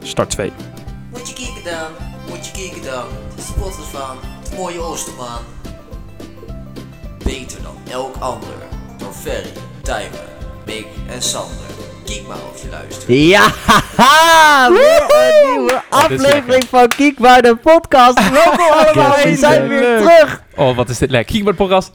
Start 2. Moet je kijken dan. Het is de podcast van het mooie Oosterman. Beter dan elk ander. Door Ferry, Tijmen, Mick en Sander. Kijk maar of je luistert. Ja, haha! Weer een nieuwe aflevering van Kiek maar de podcast. Welkom allemaal, we zijn weer terug. Oh, wat is dit lekker. Kiek maar de podcast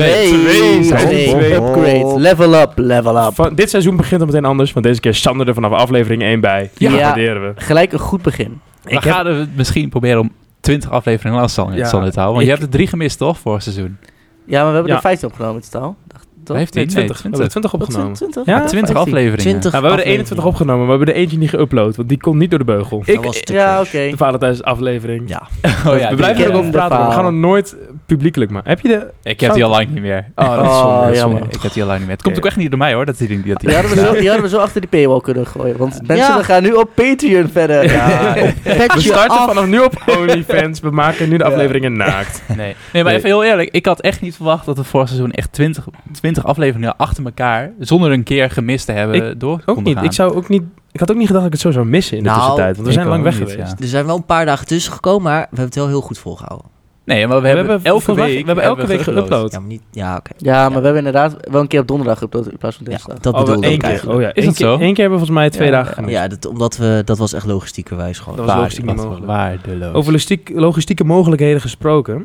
2. Upgrade. Level up. Dit seizoen begint al meteen anders, want deze keer Sander er vanaf aflevering 1 bij. Ja, dat waarderen we. Gelijk een goed begin. We gaan het misschien proberen om 20 afleveringen lang Sander te houden. Want je hebt er 3 gemist, toch, vorig seizoen? Ja, maar we hebben er 15 opgenomen in totaal. 15? Nee, 20. We hebben 20 opgenomen. 20? Ja, 20 afleveringen. 20 we hebben er 21 opgenomen, maar we hebben er eentje niet geüpload, want die komt niet door de beugel. Ja, oké. De Valentijns aflevering. Ja. We blijven er over praten, maar we gaan het nooit publiekelijk maken. Heb je de... Ik heb die al lang niet meer. Oh, dat is zonde. jammer. Ik heb die al lang niet meer. Het komt ook echt niet door mij, hoor. Die hadden we zo achter die paywall kunnen gooien. Want mensen gaan nu op Patreon verder. Ja, we starten vanaf nu op OnlyFans. We maken nu de afleveringen naakt. Nee, maar even heel eerlijk. Ik had echt niet verwacht dat we vorig seizoen echt 20 afleveringen achter elkaar, zonder een keer gemist te hebben, door ook niet. Ik had ook niet gedacht dat ik het zo zou missen in de tussentijd. Want we zijn lang weg geweest. Ja. Er zijn wel een paar dagen tussen gekomen, maar we hebben het wel heel goed volgehouden. Nee, maar we hebben elke week geüpload. Ja, maar oké. Ja, maar we hebben inderdaad wel een keer op donderdag geüpload in plaats van dinsdag. Dat bedoelde ik eigenlijk. Oh ja, is dat zo? 1 keer hebben we volgens mij 2 dagen gemist. Ja, dat was echt logistiekerwijs gewoon. Dat was logistiek niet mogelijk. Waardeloos. Over logistieke mogelijkheden gesproken.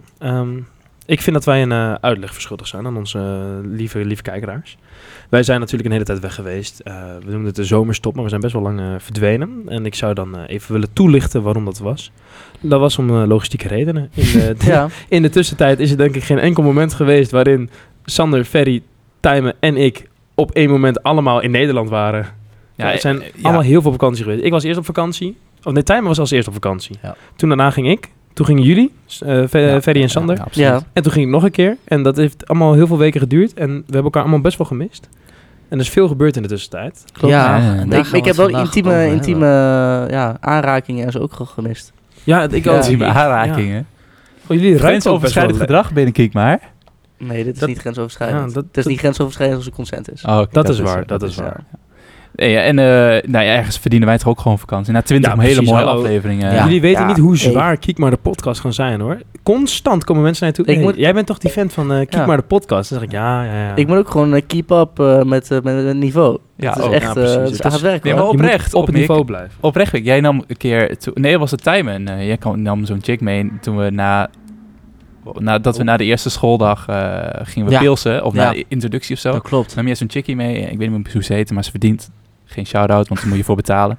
Ik vind dat wij een uitleg verschuldigd zijn aan onze lieve kijkeraars. Wij zijn natuurlijk een hele tijd weg geweest. We noemen het de zomerstop, maar we zijn best wel lang verdwenen. En ik zou dan even willen toelichten waarom dat was. Dat was om logistieke redenen. In de tussentijd is er denk ik geen enkel moment geweest waarin Sander, Ferry, Tijmen en ik op één moment allemaal in Nederland waren. Ja, we zijn allemaal heel veel op vakantie geweest. Ik was eerst op vakantie. Tijmen was als eerst op vakantie. Ja. Toen daarna ging ik. Toen gingen jullie, Ferry en Sander. Ja. En toen ging ik nog een keer. En dat heeft allemaal heel veel weken geduurd. En we hebben elkaar allemaal best wel gemist. En er is veel gebeurd in de tussentijd. Klopt. Ja. Ik heb wel intieme aanrakingen en zo ook gemist. Ja, ik ook. Intieme aanrakingen. Ja. Jullie grensoverschrijdend gedrag binnen Kiek maar. Nee, dit is niet grensoverschrijdend. Het is niet grensoverschrijdend als er consent is. Oh, okay, dat is waar. Dat is waar. Ja, en ergens verdienen wij toch ook gewoon vakantie. Na 20 hele mooie afleveringen. Ja. Jullie weten niet hoe zwaar Kiek maar de podcast gaan zijn, hoor. Constant komen mensen naar je toe. Jij bent toch die fan van Kiek maar de podcast? Dan zeg ik, ja. Ik moet ook gewoon keep up met het niveau. Ja, het is echt hard werk. Nee, maar oprecht. Op het niveau blijven. Oprecht, jij nam een keer... Nee, was het Tijmen. Jij nam zo'n chick mee toen we nadat we na de eerste schooldag gingen we pilsen. Of na de introductie of zo. Dat klopt. Nam jij zo'n chickie mee. Ik weet niet meer hoe ze heette, maar ze verdient geen shout-out, want daar moet je voor betalen.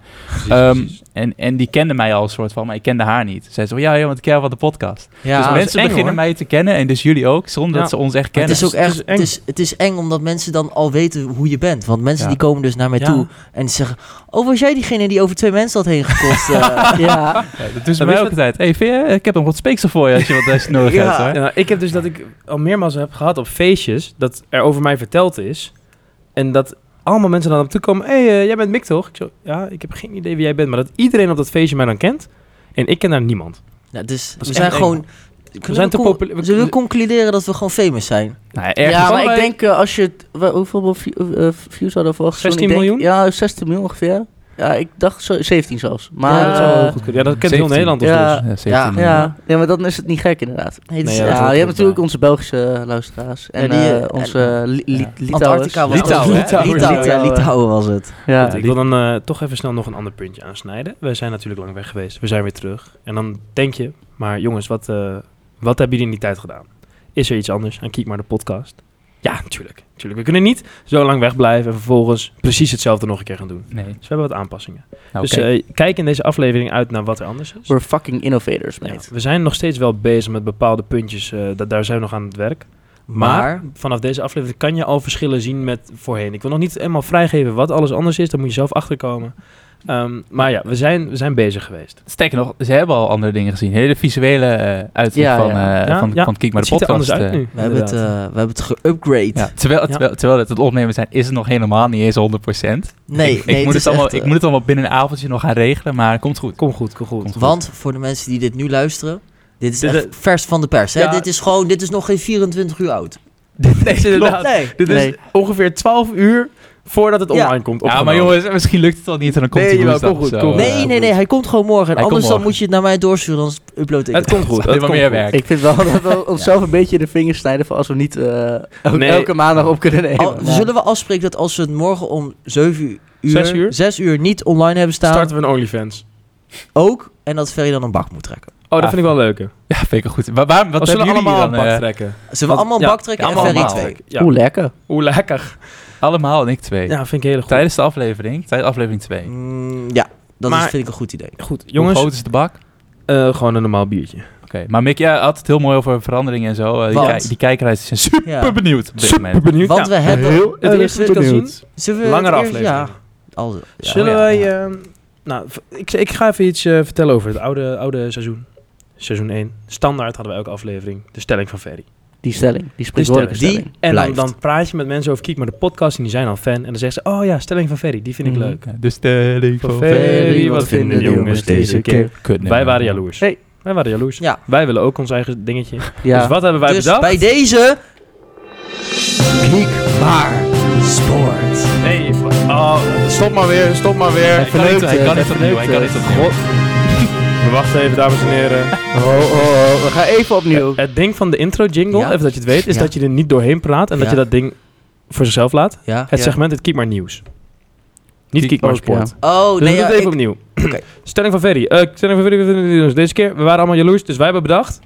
En die kende mij al een soort van, maar ik kende haar niet. Zij zei zo, want ik ken van de podcast. Ja, dus mensen beginnen mij te kennen, en dus jullie ook, zonder dat ze ons echt kennen. Het is ook echt, het is eng, omdat mensen dan al weten hoe je bent. Want mensen die komen dus naar mij toe en die zeggen, was jij diegene die over 2 mensen had heen gekost? Dat doen ze mij ook altijd. Ik heb nog wat speeksel voor je, als je wat nodig hebt. Hoor. Ja, ik heb dus dat ik al meermaals heb gehad op feestjes, dat er over mij verteld is, en dat allemaal mensen dan op toe komen. Jij bent Mick, toch? Ik zo, ik heb geen idee wie jij bent. Maar dat iedereen op dat feestje mij dan kent. En ik ken daar niemand. Ja, dus we zijn gewoon... We zullen concluderen dat we gewoon famous zijn. Maar ik denk als je... Hoeveel views hadden we volgens 16 miljoen? Ja, 16 miljoen ongeveer. Ja, ik dacht 17 zelfs. Maar dat zou wel goed kunnen. Ja, dat kent heel Nederland. Maar dan is het niet gek inderdaad. Je hebt natuurlijk onze Belgische luisteraars. En onze Litouwen was het. Ja. Goed, ik wil dan toch even snel nog een ander puntje aansnijden. We zijn natuurlijk lang weg geweest. We zijn weer terug. En dan denk je, maar jongens, wat hebben jullie in die tijd gedaan? Is er iets anders aan Kiek maar de podcast? Ja, natuurlijk. We kunnen niet zo lang wegblijven en vervolgens precies hetzelfde nog een keer gaan doen. Nee. Dus we hebben wat aanpassingen. Okay. Dus kijk in deze aflevering uit naar wat er anders is. We're fucking innovators, mate. Ja, we zijn nog steeds wel bezig met bepaalde puntjes. Daar zijn we nog aan het werk. Maar vanaf deze aflevering kan je al verschillen zien met voorheen. Ik wil nog niet helemaal vrijgeven wat alles anders is. Daar moet je zelf achterkomen. Maar ja, we zijn bezig geweest. Sterker nog, ze hebben al andere dingen gezien. Hele visuele uitzicht van Kiek maar de podcast. Het ziet er anders uit nu. We hebben het geupgrade. Ja, terwijl het opnemen zijn, is het nog helemaal niet eens 100%. Nee, ik moet het allemaal binnen een avondje nog gaan regelen, maar komt goed. Komt goed. Want voor de mensen die dit nu luisteren, dit is echt vers van de pers. Hè? Ja. Dit is nog geen 24 uur oud. Dit is ongeveer 12 uur Voordat het online komt. Ja, maar jongens, misschien lukt het al niet en dan komt hij woensdag. Nee, hij komt gewoon morgen. En anders dan moet je het naar mij doorsturen, dan upload ik het. Komt goed. Het komt meer werk. Ik vind wel dat we onszelf een beetje de vingers snijden voor als we niet elke maandag op kunnen nemen. Zullen we afspreken dat als we het morgen om 6 uur niet online hebben staan... Starten we een OnlyFans. Ook, en dat Ferry dan een bak moet trekken. Oh, dat vind ik wel leuk. Ja, vind ik goed. Wat hebben zullen jullie allemaal dan? een bak trekken? Zullen we allemaal een bak trekken en Ferry 2? Ja. Hoe lekker. Allemaal en ik 2. Ja, vind ik heel goed. Tijdens aflevering 2. Ja, dat vind ik een goed idee. Goed, jongens. Hoe groot is de bak? Gewoon een normaal biertje. Oké, maar Mick, jij had het heel mooi over veranderingen en zo. Die kijkers zijn super benieuwd op dit moment. Benieuwd. Want we hebben... Het eerste wat ik kan zien... Langere aflevering. Ja. Zullen wij... ik ga even iets vertellen over het oude seizoen. Seizoen 1. Standaard hadden we elke aflevering. De stelling van Ferry. Die stelling. Die spreekwoordelijke stelling. En dan praat je met mensen over Kijk maar de podcast en die zijn al fan. En dan zeggen ze, oh ja, stelling van Ferry. Die vind ik leuk. De stelling van Ferry. Wat vinden de jongens deze keer? Wij waren jaloers. Hey. Wij waren jaloers. Ja. Wij willen ook ons eigen dingetje. Ja. Dus wat hebben wij bedacht? bij deze... Kijk maar sport. Nee, stop maar weer. Hij kan niet opnieuw. We wachten even, dames en heren. We gaan even opnieuw. Het ding van de intro jingle, even dat je het weet, is dat je er niet doorheen praat en dat je dat ding voor zichzelf laat. Ja. Het segment, het Kijk maar nieuws. Niet Kijk maar sport. Ja. Oh, dus nee, doe het even opnieuw. Okay. Stelling van Ferry. Deze keer, we waren allemaal jaloers, dus wij hebben bedacht...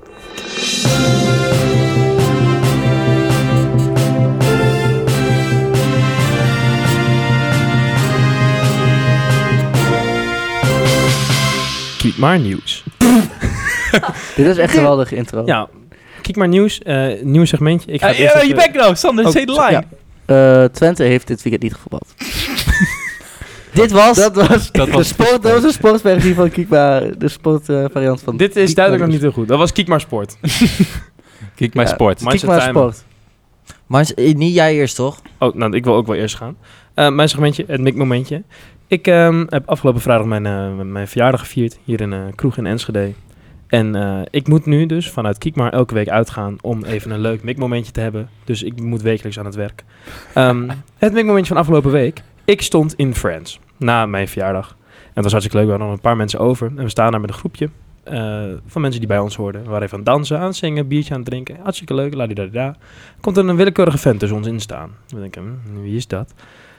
Kijk maar nieuws. Dit is echt een geweldige intro. Ja, Kijk maar nieuws. Nieuw segmentje. Je bent nou, Sander, say the line. Ja. Twente heeft dit weekend niet gevoetbald. Dat was de sportversie van Kijk maar, de sportvariant van... Dit is duidelijk nog niet heel goed. Dat was Kijk maar sport. Kijk maar sport. Kijk maar sport. Maar niet jij eerst, toch? Oh, nou, ik wil ook wel eerst gaan. Mijn segmentje, het Mick-momentje. Ik heb afgelopen vrijdag mijn verjaardag gevierd hier in een kroeg in Enschede. En ik moet nu dus vanuit Kijk maar elke week uitgaan om even een leuk Mick-momentje te hebben. Dus ik moet wekelijks aan het werk. Het Mick-momentje van afgelopen week. Ik stond in Friends na mijn verjaardag. En het was hartstikke leuk. We hadden nog een paar mensen over. En we staan daar met een groepje van mensen die bij ons hoorden. We waren even aan het dansen, aan het zingen, biertje aan het drinken. Hartstikke leuk, ladidadida. Komt er een willekeurige vent tussen ons in staan. We denken, wie is dat?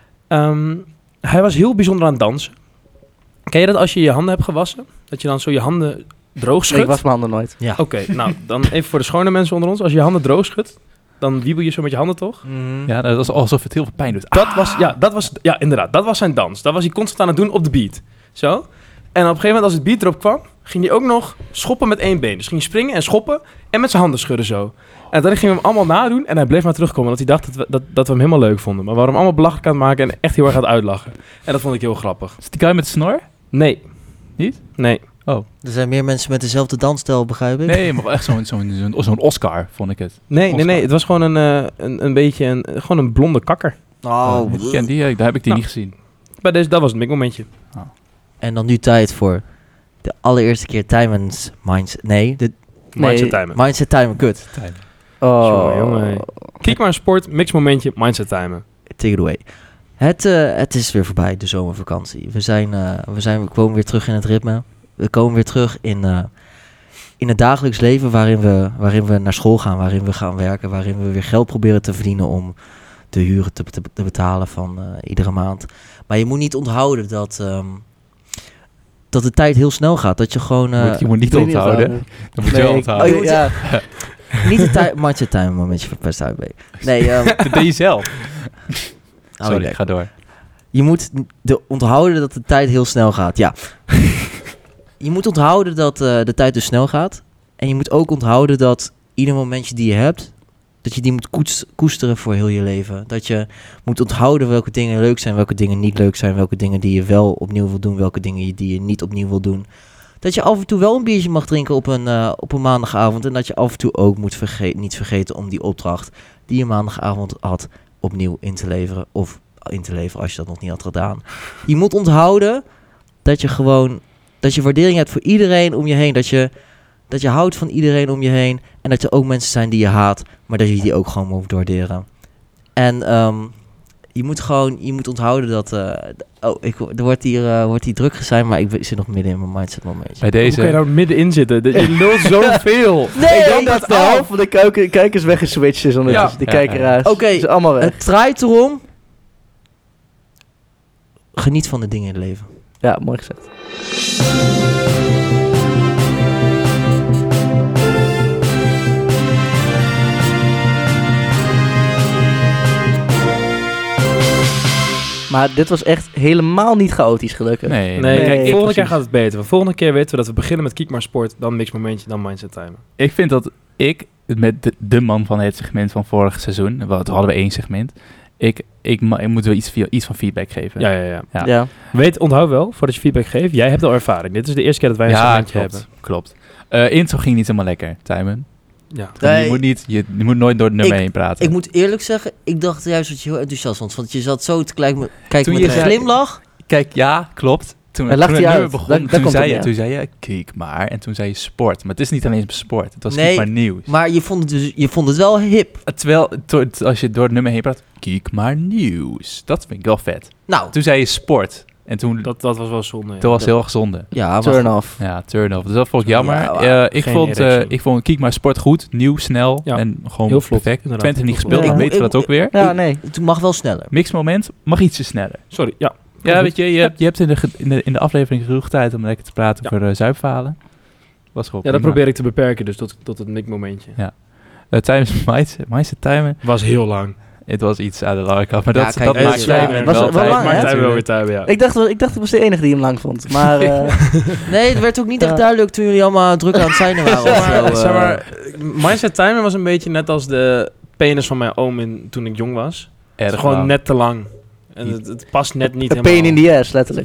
Hij was heel bijzonder aan het dansen. Ken je dat als je je handen hebt gewassen? Dat je dan zo je handen droog schudt? Nee, ik was mijn handen nooit. Ja. Oké, nou dan even voor de schone mensen onder ons. Als je je handen droog schudt, dan wiebel je zo met je handen toch? Ja, dat is alsof het heel veel pijn doet. Ja, inderdaad. Dat was zijn dans. Dat was hij constant aan het doen op de beat. Zo. En op een gegeven moment als het beat erop kwam, ging hij ook nog schoppen met één been. Dus ging hij springen en schoppen en met zijn handen schudden zo. En dan gingen we hem allemaal nadoen en hij bleef maar terugkomen. Want hij dacht dat we hem helemaal leuk vonden. Maar we waren hem allemaal belachelijk aan het maken en echt heel erg aan het uitlachen. En dat vond ik heel grappig. Is die guy met de snor? Nee. Niet? Nee. Oh. Er zijn meer mensen met dezelfde dansstijl, begrijp ik. Nee, maar echt zo'n Oscar, vond ik het. Nee. Het was gewoon een beetje gewoon een blonde kakker. Ik ken die, daar heb ik die niet gezien. Dat was het Mick-momentje. Oh. En dan nu tijd voor de allereerste keer Timon's Mindset. Mindset Timer, kut. Jongen. Kijk maar sport, mix-momentje, Mindset Timer. Take it away. Het is weer voorbij, de zomervakantie. We komen weer terug in het ritme. We komen weer terug in het dagelijks leven waarin we naar school gaan, waarin we gaan werken, waarin we weer geld proberen te verdienen om de huren te betalen van iedere maand. Maar je moet niet onthouden dat de tijd heel snel gaat. Dat je gewoon... je moet niet onthouden. Dat moet je wel onthouden. Niet de tijd... Mindset Timer momentje verpest uit. Nee, dat ben je zelf. Sorry, ga door. Je moet onthouden dat de tijd heel snel gaat. Ja. Je moet onthouden dat de tijd dus snel gaat. En je moet ook onthouden dat ieder momentje die je hebt, dat je die moet koesteren voor heel je leven. Dat je moet onthouden welke dingen leuk zijn, welke dingen niet leuk zijn, welke dingen die je wel opnieuw wil doen, welke dingen die je niet opnieuw wil doen. Dat je af en toe wel een biertje mag drinken op een maandagavond. En dat je af en toe ook niet vergeten om die opdracht die je maandagavond had opnieuw in te leveren. Of in te leveren als je dat nog niet had gedaan. Je moet onthouden dat je waardering hebt voor iedereen om je heen. Dat je houdt van iedereen om je heen. En dat er ook mensen zijn die je haat. Maar dat je die ook gewoon moet waarderen. En Je moet onthouden dat... er wordt hier druk gezien, maar ik zit nog midden in mijn mindset momentje. Bij deze... Hoe kan je nou middenin zitten? Je lult zoveel. Nee, ik denk dat de helft van de kijkers weggeswitcht is ondertussen. Die kijkeraars. Oké, is allemaal weg. het draait erom. Geniet van de dingen in het leven. Ja, mooi gezegd. Maar dit was echt helemaal niet chaotisch gelukkig. Nee, Kijk, volgende precies. keer gaat het beter. Want volgende keer weten we dat we beginnen met Kiek maar Sport, dan Mix Momentje, dan Mindset Timer. Ik vind dat ik, met de man van het segment van vorig seizoen, toen hadden we 1 segment, ik moet wel iets van feedback geven. Ja. Onthoud wel, voordat je feedback geeft, jij hebt al ervaring. Dit is de eerste keer dat wij een segmentje hebben. Klopt. Intro ging niet helemaal lekker, Timon. Ja. Nee. Je moet nooit door het nummer heen praten. Ik moet eerlijk zeggen, ik dacht juist dat je heel enthousiast vond. Want je zat zo te kijken met Toen een je zei- glimlach. Kijk, ja, klopt. Toen Hij lacht het je nummer uit. begon, Daar komt toen zei je, kijk maar. En toen zei je sport. Maar het is niet alleen sport. Het was Nee, kijk maar nieuws. Maar je vond het wel hip. Terwijl, als je door het nummer heen praat, kijk maar nieuws. Dat vind ik wel vet. Nou, Toen zei je sport. En toen, Dat was wel zonde. dat was heel erg zonde. ja, maar Turn off. Ja, turn-off. Dus dat vond ik jammer. Ja, Ik vond Kiek maar sport goed. Nieuw, snel. Ja, En gewoon heel vlot, perfect. inderdaad. Twente niet Heel gespeeld. vlot. Dan Ja. weten we dat ook weer. Ja, nee. het mag wel sneller. Mixmoment mag ietsje sneller. Sorry, ja. Ja, weet je hebt in de aflevering genoeg tijd om lekker te praten over zuipverhalen. Was gewoon Ja, dat prima. probeer ik te beperken, dus tot het Mix Momentje. Tijdens Mindset Timer, Was heel lang. het was iets aan de lange kant. Maar Ja, dat, kijk, dat het maakt is, Timer was wel het wel tijd. lang, Maar hè? Zijn we wel weer natuurlijk. thuis, ja. Ik dacht dat ik was de enige die hem lang vond. Maar Nee, het werd ook niet echt duidelijk toen jullie allemaal druk aan het zijn waren. of zo, Zeg maar, Mindset Timer was een beetje net als de penis van mijn oom toen ik jong was. Het Erg is gewoon lang. net te lang. En het past net niet een helemaal. pain in the ass, letterlijk.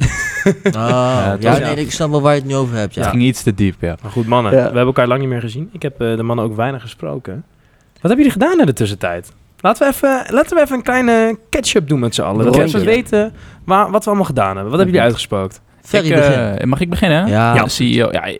het ja, was- nee, ik snap wel waar je het nu over hebt. Het Ja. ging iets te diep, ja. Maar goed, mannen, Ja. we hebben elkaar lang niet meer gezien. Ik heb de mannen ook weinig gesproken. Wat hebben jullie gedaan in de tussentijd? Laten we even een kleine catch-up doen met z'n allen. Dat we Rondje. even weten wat we allemaal gedaan hebben. Wat hebben jullie uitgespookt? Ferry, begin. Mag ik beginnen? Ja. CEO. Ja,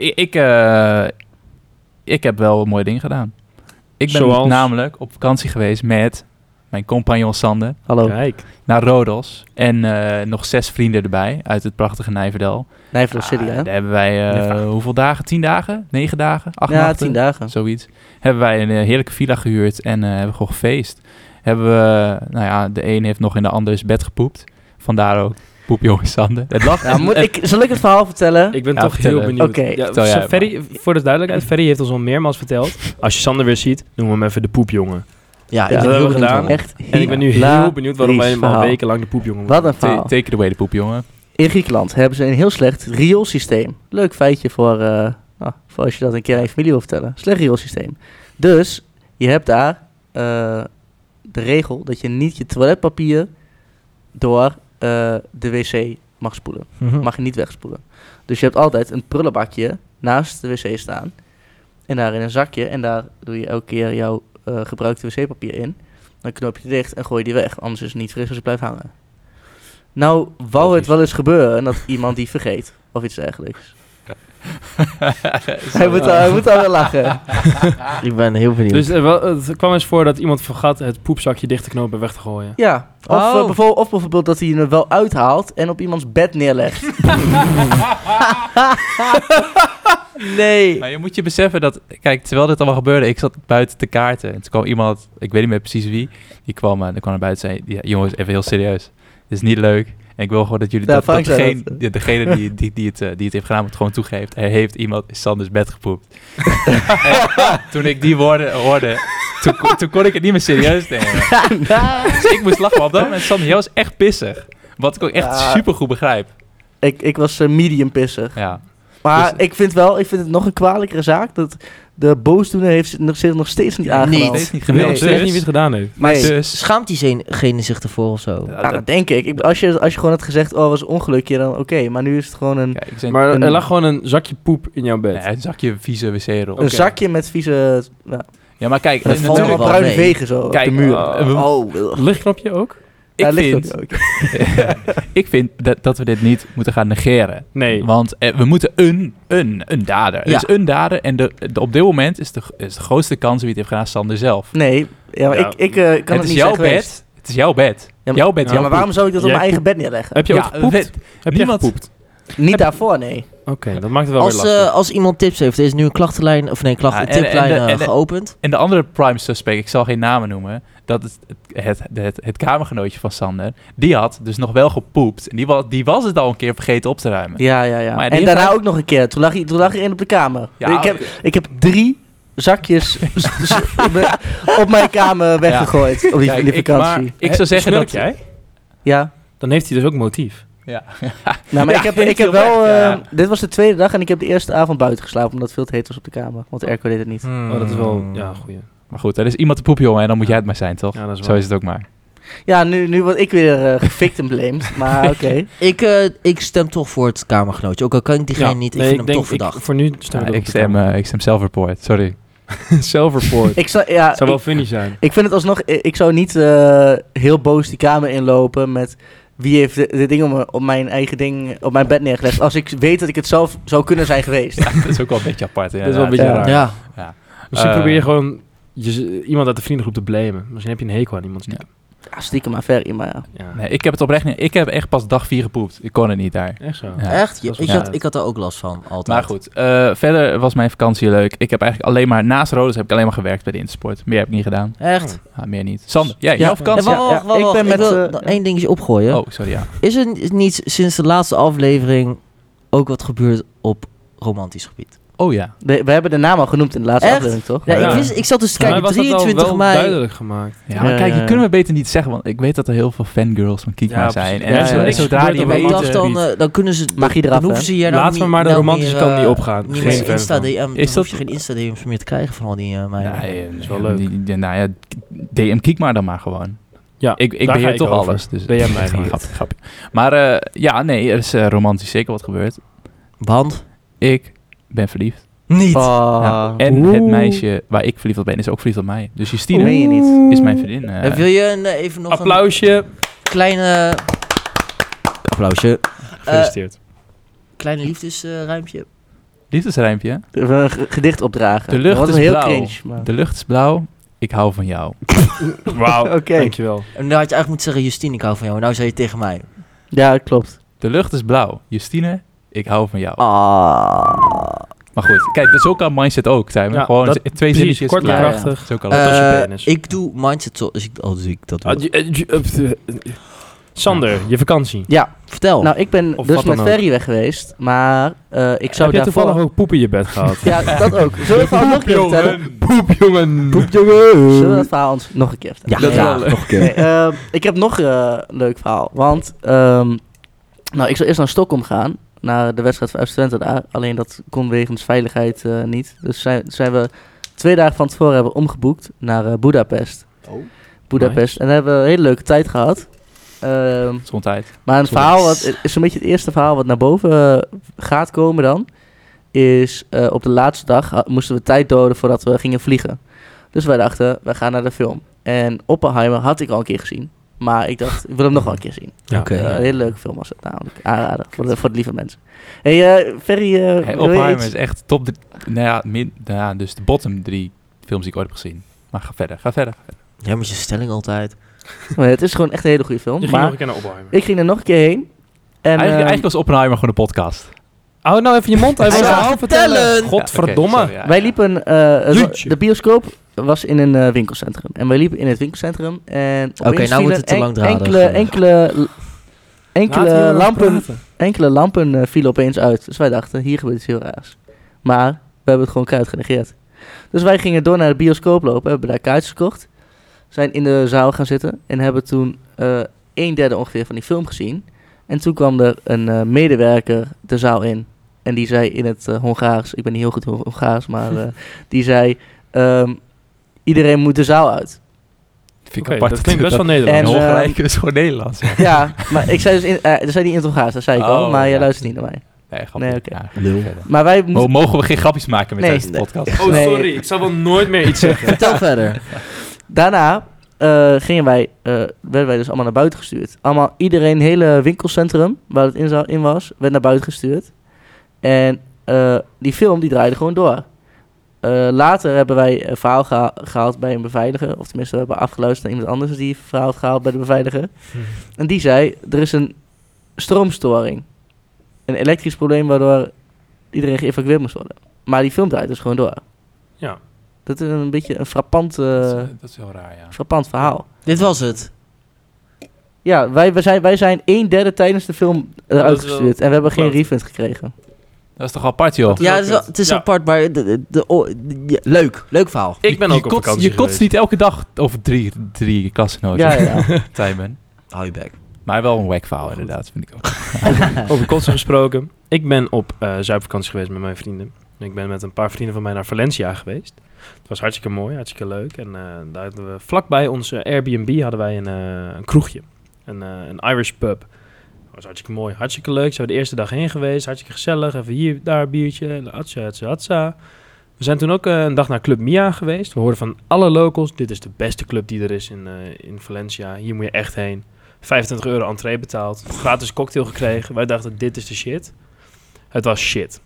ik heb wel mooie dingen gedaan. Ik ben Zoals? namelijk op vakantie geweest met mijn compagnon Sander Hallo. Kijk. naar Rodos. En nog 6 vrienden erbij uit het prachtige Nijverdal. Nijverdal City, hè? Daar hebben wij hoeveel dagen? 10 dagen? 9 dagen? 8 Ja, nachten? 10 dagen. Zoiets. Hebben wij een heerlijke villa gehuurd en hebben gewoon gefeest. Hebben we, de een heeft nog in de ander bed gepoept. Vandaar ook poepjongen Sander. Het lag. Ja, zal ik het verhaal vertellen? Ik ben Ja, toch vertel heel het. benieuwd. Oké. Ja, Vertel jij Ferry, voor de duidelijkheid, Ferry heeft ons al meermaals verteld. Als je Sander weer ziet, noemen we hem even de poepjongen. Ja, ik Ja, ben dat heel hebben we benieuwd gedaan. waarom. Echt En ik ben nu heel benieuwd waarom wij hem al wekenlang de poepjongen Wat worden. een verhaal. Take it away, de poepjongen. In Griekenland hebben ze een heel slecht rioolsysteem. Leuk feitje voor als je dat een keer aan je familie wil vertellen. Slecht rioolsysteem. Dus je hebt daar de regel dat je niet je toiletpapier door de wc mag spoelen. Mag je niet wegspoelen. Dus je hebt altijd een prullenbakje naast de wc staan. En daar in een zakje. En daar doe je elke keer jouw gebruikte wc-papier in. Dan knoop je het dicht en gooi je die weg. Anders is het niet fris als het blijft hangen. Nou, wou het wel eens gebeuren dat iemand die vergeet. Of iets dergelijks. Hij moet daar wel lachen. Ik ben heel benieuwd. Dus het kwam eens voor dat iemand vergat het poepzakje dicht te knopen en weg te gooien. Ja, of, Oh. bijvoorbeeld dat hij hem wel uithaalt en op iemands bed neerlegt. nee. Maar je moet je beseffen dat, kijk, terwijl dit allemaal gebeurde, ik zat buiten te kaarten. En toen kwam iemand, ik weet niet meer precies wie, die kwam naar buiten en zei, ja, jongens, even heel serieus. Dit is niet leuk. En ik wil gewoon dat jullie, Ja, dat Frank zei degene die het heeft gedaan, moet gewoon toegeven. Er heeft iemand in Sanders bed gepoept. En toen ik die woorden hoorde, toen kon ik het niet meer serieus nemen. Dus ik moest lachen, maar op dat moment, Sander, jij was echt pissig. Wat ik ook echt super goed begrijp. Ik was medium pissig. Ja. Maar Dus- ik vind het nog een kwalijkere zaak dat de boosdoener heeft zich nog steeds niet aangenomen. Steeds niet Ik weet nog gemeld. steeds niet wie het gedaan heeft. Nee. Dus, Schaamt diegene zich ervoor of zo? Ja, dat denk ik. Als je gewoon had gezegd, oh, was een ongelukje, dan oké. Maar nu is het gewoon een kijk, ik zei, Maar een- er lag gewoon een zakje poep in jouw bed. een zakje vieze wc-rol. Oké. zakje met vieze Ja, maar kijk, Dat met valt allemaal wel bruine mee. vegen zo Kijk, op de muur. Lichtknopje ook? Ja, ik ligt vind, ook. ik vind dat we dit niet moeten gaan negeren. Nee. Want we moeten een dader. Er Ja. is een dader en op dit moment is de grootste kans wie het heeft gedaan Sander zelf. Nee, ja, maar Ja. ik kan het Het is niet jouw zeggen geweest. bed. Het Het is jouw bed. Ja, Jouw bed, Ja, maar waarom zou ik dat op mijn eigen bed neerleggen? Heb je ook gepoept? Heb je niemand- gepoept? Niet daarvoor, nee. Oké, dat maakt het wel weer lastig. Als iemand tips heeft, er is nu een tiplijn geopend. En de andere prime suspect, ik zal geen namen noemen, dat is het kamergenootje van Sander, die had dus nog wel gepoept. En die was het al een keer vergeten op te ruimen. Ja. Maar En daarna ook nog een keer. Toen lag er één op de kamer. Ja, Ik heb 3 zakjes op mijn kamer weggegooid in die vakantie. Ik zou zeggen dat jij? Ja. Dan heeft hij dus ook motief. Ja. Nou, maar Ja, ik heb heel wel... weg, ja. Dit was de tweede dag en ik heb de eerste avond buiten geslapen, omdat het veel te heet was op de kamer. Want de airco deed het niet. Oh, dat is wel... Ja, goeie. Maar goed, er is iemand te poep, jongen, en dan moet jij het maar zijn, toch? Ja, dat is Zo waar. is het ook maar. Ja, nu word ik weer gevictim blamed. Maar oké. Ik stem toch voor het kamergenootje. Ook al kan ik diegene niet, ik vind hem toch verdacht. Voor nu stem ik Ik stem self-report, sorry. Self-report. Zou wel funny zijn. Ik vind het alsnog... Ik zou niet heel boos die kamer inlopen met... Wie heeft de ding op mijn eigen ding op mijn bed neergelegd? Als ik weet dat ik het zelf zou kunnen zijn geweest. Ja, dat is ook wel een beetje apart. Dat is wel een beetje raar. Ja. Misschien probeer je gewoon iemand uit de vriendengroep te blamen. Misschien heb je een hekel aan iemand. Ja, stiekem maar Ferry, maar ja. Ja. Nee, ik heb het oprecht niet. Ik heb echt pas dag 4 gepoept. Ik kon het niet daar. Echt zo? Ja. Echt? dat is Ik had er ook last van, altijd. Maar goed, verder was mijn vakantie leuk. Ik heb eigenlijk alleen maar, naast Rodos heb ik alleen maar gewerkt bij de Intersport. Meer heb ik niet gedaan. Echt? Meer niet. Sander, jouw Ja. vakantie? Ik ben met... nog één dingetje opgooien. Oh, sorry, ja. Is er niet sinds de laatste aflevering ook wat gebeurd op romantisch gebied? Oh ja. We hebben de naam al genoemd in de laatste Echt? aflevering, toch? Ja, Ja. ik zat dus te Voor mij kijken, was dat 23 wel mei. duidelijk gemaakt. Ja, maar kijk, je kunnen we beter niet zeggen, want ik weet dat er heel veel fangirls van Kikma Ja, zijn. precies. En Ja, ja, zodra niks die gebeurt Maar ik weten- dacht dan kunnen ze... Magie eraf, dan hoeven hè? ze hier Laten we maar de romantische kant niet opgaan. Niet Geen meer fan Insta-DM. Dan Is hoef je dat- geen Insta-DM's meer te krijgen van al die meiden. Nee, dat is wel leuk. Nou ja, DM Kikma dan maar gewoon. Ja, Ik daar ga beheer ik toch over. alles. Dus Ben jij mij Grapje, niet. grapje. Maar ja, nee, er is romantisch zeker wat gebeurd. Want? Ik ben verliefd. Niet. Ja. En het meisje waar ik verliefd op ben, is ook verliefd op mij. Dus Justine Meen je niet? is mijn vriendin. Wil je even nog Applausje. een kleine... Applausje. Gefeliciteerd. Kleine liefdesruimpje. Liefdesrijmpje. Een gedicht opdragen. De lucht Dat was is heel blauw. cringe, maar... De lucht is blauw. Ik hou van jou. Wauw, Oké. dankjewel. En nou had je eigenlijk moeten zeggen, Justine, ik hou van jou. Nou zei je tegen mij. Ja, klopt. De lucht is blauw. Justine, ik hou van jou. Maar goed, kijk, dat is ook aan mindset ook, zijn we. Ja, Gewoon dat- twee precies, zinnetjes. kort en klaar. krachtig. Dat is ook al als je penis. Ik doe mindset zo... Dus ik dat doe. Sander, je vakantie. Ja, Vertel. nou ik ben Of dus wat dan met ook. Ferry weg geweest, maar ik zou Heb je daarvoor... toevallig ook poep in je bed gehad? Ja, dat ook. Zullen we het verhaal nog een keer vertellen? Poep, jongen. Zullen we het verhaal ons nog een keer vertellen? ja, dat is wel leuk. nog een keer. Nee, ik heb nog een leuk verhaal. Want ik zou eerst naar Stockholm gaan. Naar de wedstrijd van FC Twente daar. Alleen dat kon wegens veiligheid niet. Dus zijn we 2 dagen van tevoren hebben omgeboekt naar Budapest. Budapest. En daar hebben we een hele leuke tijd gehad. Gezondheid. Maar het verhaal is een beetje het eerste verhaal wat naar boven gaat komen dan. Is op de laatste dag moesten we tijd doden voordat we gingen vliegen. Dus wij dachten, we gaan naar de film. En Oppenheimer had ik al een keer gezien. Maar ik dacht, ik wil hem nog wel een keer zien. Ja. Oké. Een hele leuke film was het namelijk. Aanraden voor de lieve mensen. Hey, Ferry, wil je Oppenheimer iets? is echt top. Dus de bottom 3 films die ik ooit heb gezien. Maar ga verder. Jij met je stelling altijd. Nee, het is gewoon echt een hele goede film. Je ging nog Maar een keer naar Oppenheimer. ik ging er nog een keer heen. En, Eigenlijk was Oppenheimer gewoon een podcast. Hou nou even je mond. Hij wil Hij zijn gaat verhaal vertellen. vertellen. Godverdomme. Ja, oké, sorry, ja. wij liepen... Jeetje. de bioscoop was in een winkelcentrum. En wij liepen in het winkelcentrum. En Oké, opeens nou wordt vielen het te langdradig. enkele lampen vielen opeens uit. Dus wij dachten, hier gebeurt iets heel raars. Maar we hebben het gewoon keihard genegeerd. Dus wij gingen door naar de bioscoop lopen. Hebben daar kaartjes gekocht. Zijn in de zaal gaan zitten. En hebben toen 1/3 ongeveer van die film gezien. En toen kwam er een medewerker de zaal in. En die zei in het Hongaars. Ik ben niet heel goed in Hongaars. Maar die zei... iedereen moet de zaal uit. Vind ik Oké, apart. dat klinkt best wel En, Nederlands. Hongarije is gewoon Nederlands. Ja. Ja, maar ik zei dus dat zei hij in het Hongaars. Dat zei ik al. Oh, Maar je ja. luistert niet naar mij. Nee, grapje. Nee, oké. Ja, Lul. verder. Maar wij moesten... Mogen we geen grapjes maken met Nee. deze podcast? Oh, Nee. sorry. Ik zal wel nooit meer iets zeggen. Vertel verder. Daarna werden wij dus allemaal naar buiten gestuurd. Iedereen, hele winkelcentrum waar het in was, werd naar buiten gestuurd. En die film die draaide gewoon door. Later hebben wij een verhaal gehaald bij een beveiliger. Of tenminste, we hebben afgeluisterd naar iemand anders die een verhaal had gehaald bij de beveiliger. En die zei, er is een stroomstoring. Een elektrisch probleem waardoor iedereen geëvacueerd moest worden. Maar die film draait dus gewoon door. Ja. Dat is een beetje een frappant, dat is heel raar, ja. frappant verhaal. Dit was het. Ja, wij zijn 1/3 tijdens de film eruit Dat is wel gestuurd. En we hebben geen klopt. refund gekregen. Dat is toch apart, joh? Dat is Ja, wel het is, kut. het is Ja. apart, maar leuk verhaal. Ik ben ook op kotst, vakantie je kotst geweest. niet elke dag over drie klasgenoten. Ja. Tijmen. Hou je bek. Maar wel een wack verhaal, inderdaad, vind ik ook. Over kotsen gesproken. Ik ben op zuipvakantie geweest met mijn vrienden. Ik ben met een paar vrienden van mij naar Valencia geweest. Het was hartstikke mooi, hartstikke leuk. En daar hadden we vlakbij onze Airbnb hadden wij een kroegje. Een Irish pub. Dat was hartstikke mooi, hartstikke leuk. Zijn we de eerste dag heen geweest, hartstikke gezellig. Even hier, daar, biertje, hatsa. We zijn toen ook een dag naar Club Mia geweest. We hoorden van alle locals, dit is de beste club die er is in Valencia. Hier moet je echt heen. €25 entree betaald. Gratis cocktail gekregen. Wij dachten, dit is de shit. Het was shit.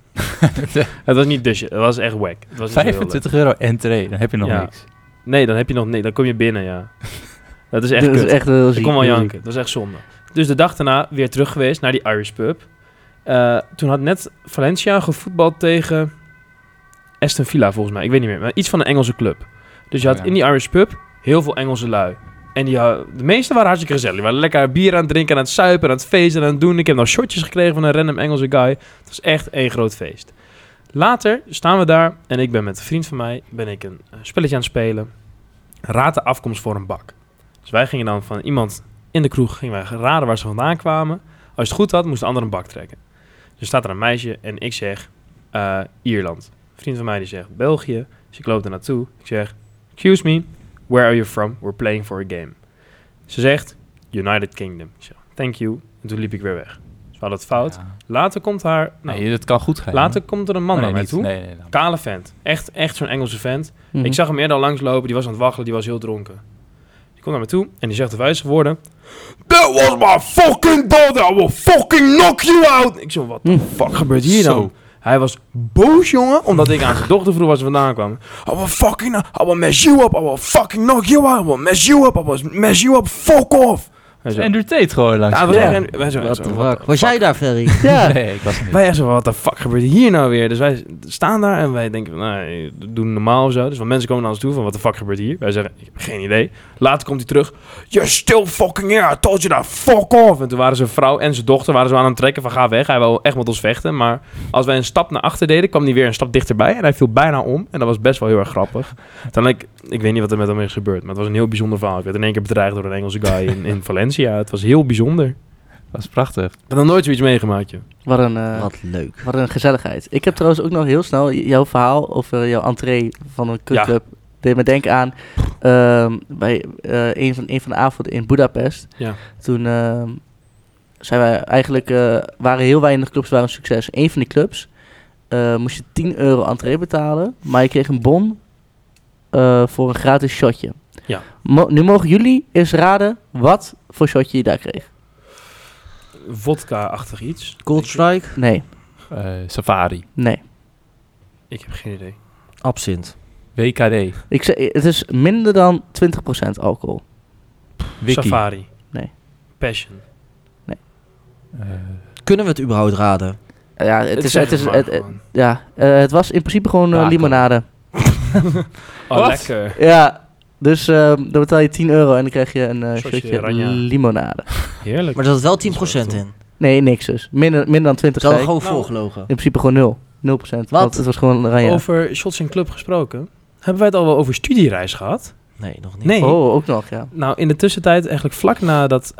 Het was niet de shit. Het was echt wack. Het was niet heel leuk. €25 entree, dan heb je nog Ja. niks. Nee, dan heb je nog nee, dan kom je binnen, ja. Dat is echt Dat is kut. echt heel Ik ziek. kon wel heel janken. Dat is echt zonde. Dus de dag daarna weer terug geweest naar die Irish pub. Toen had net Valencia gevoetbald tegen Aston Villa, volgens mij. Ik weet niet meer. Maar iets van een Engelse club. Dus je had Ja. in die Irish pub heel veel Engelse lui. En de meeste waren hartstikke gezellig. Die waren lekker bier aan het drinken, aan het suipen, aan het feesten, aan het doen. Ik heb nog shotjes gekregen van een random Engelse guy. Het was echt één groot feest. Later staan we daar en ik ben met een vriend van mij een spelletje aan het spelen. Raad de afkomst voor een bak. Dus wij gingen dan van iemand in de kroeg gingen wij raden waar ze vandaan kwamen. Als je het goed had, moest de ander een bak trekken. Dus staat er een meisje en ik zeg Ierland. Een vriend van mij die zegt België. Dus ik loop er naartoe. Ik zeg, excuse me, where are you from? We're playing for a game. Ze zegt United Kingdom. Ik zeg, thank you. En toen liep ik weer weg. Dus we hadden het fout. Ja. Later komt haar... Nou, Nee, dat kan goed gaan. later komt er een man naar mij niet. toe. Nee. Kale vent. Echt zo'n Engelse vent. Mhm. Ik zag hem eerder al langslopen. Die was aan het waggelen. Die was heel dronken. Die komt naar me toe. En die zegt de wijze woorden. That was my fucking brother. I will fucking knock you out. Ik zo, wat de fuck gebeurt hier dan? Zo. Hij was boos, jongen. Omdat ik aan zijn dochter vroeg waar ze vandaan kwam. I will mess you up. I will fucking knock you out. I will mess you up. I will mess you up. Fuck off. Hij zo, Andrew Tate gewoon langs. ja, Ja. wij zo, What the what fuck? Was jij daar, Ferry? Ja. Nee, ik was er niet. wij echt zo, wat de fuck gebeurt hier nou weer? Dus wij staan daar en wij denken, nou, we doen normaal of zo. Dus van mensen komen naar ons toe van, wat de fuck gebeurt hier? Wij zeggen, ik heb geen idee. Later komt hij terug, you're still fucking here, I told you that, fuck off. En toen waren zijn vrouw en zijn dochter waren zo aan het trekken van, ga weg. Hij wou echt met ons vechten, maar als wij een stap naar achter deden, kwam hij weer een stap dichterbij. En hij viel bijna om en dat was best wel heel erg grappig. Uiteindelijk, ik weet niet wat er met hem is gebeurd, maar het was een heel bijzonder verhaal. Ik werd in één keer bedreigd door een Engelse guy in Valencia. Het was heel bijzonder. Dat is prachtig. Ik heb nog nooit zoiets meegemaakt, joh. Wat een... Wat leuk. Wat een gezelligheid. Ik heb trouwens ook nog heel snel jouw verhaal over jouw entree van een kutclub. Deed me denken aan bij een van de avonden in Budapest. Ja. Toen zijn wij eigenlijk, waren heel weinig clubs waren een succes. Eén van die clubs moest je €10 entree betalen, maar je kreeg een bon voor een gratis shotje. Ja. Nu mogen jullie eens raden wat voor shotje je daar kreeg. Vodka-achtig iets. Cold Strike, Nee, Safari. nee. Ik heb geen idee. absint. WKD. Ik zeg, het is minder dan 20% alcohol. Wiki. Safari. Nee. Passion. Kunnen we het überhaupt raden? Ja, het was in principe gewoon Baco. limonade. Oh, Wat? lekker. Ja, dus dan betaal je €10 en dan krijg je een Shotje shotje Ranja. limonade. Heerlijk. Maar er zat wel Dat is wel 10% tof. in. Nee, niks dus. Minder dan 20. Ze hadden zei ik. gewoon Nou, voorgelogen. In principe gewoon 0. 0%. Wat? Want het was gewoon Ranja. Over shots in club gesproken. Hebben wij het al wel over studiereis gehad? Nee, nog niet. Nee. Oh, ook nog, ja. Nou, in de tussentijd, eigenlijk vlak nadat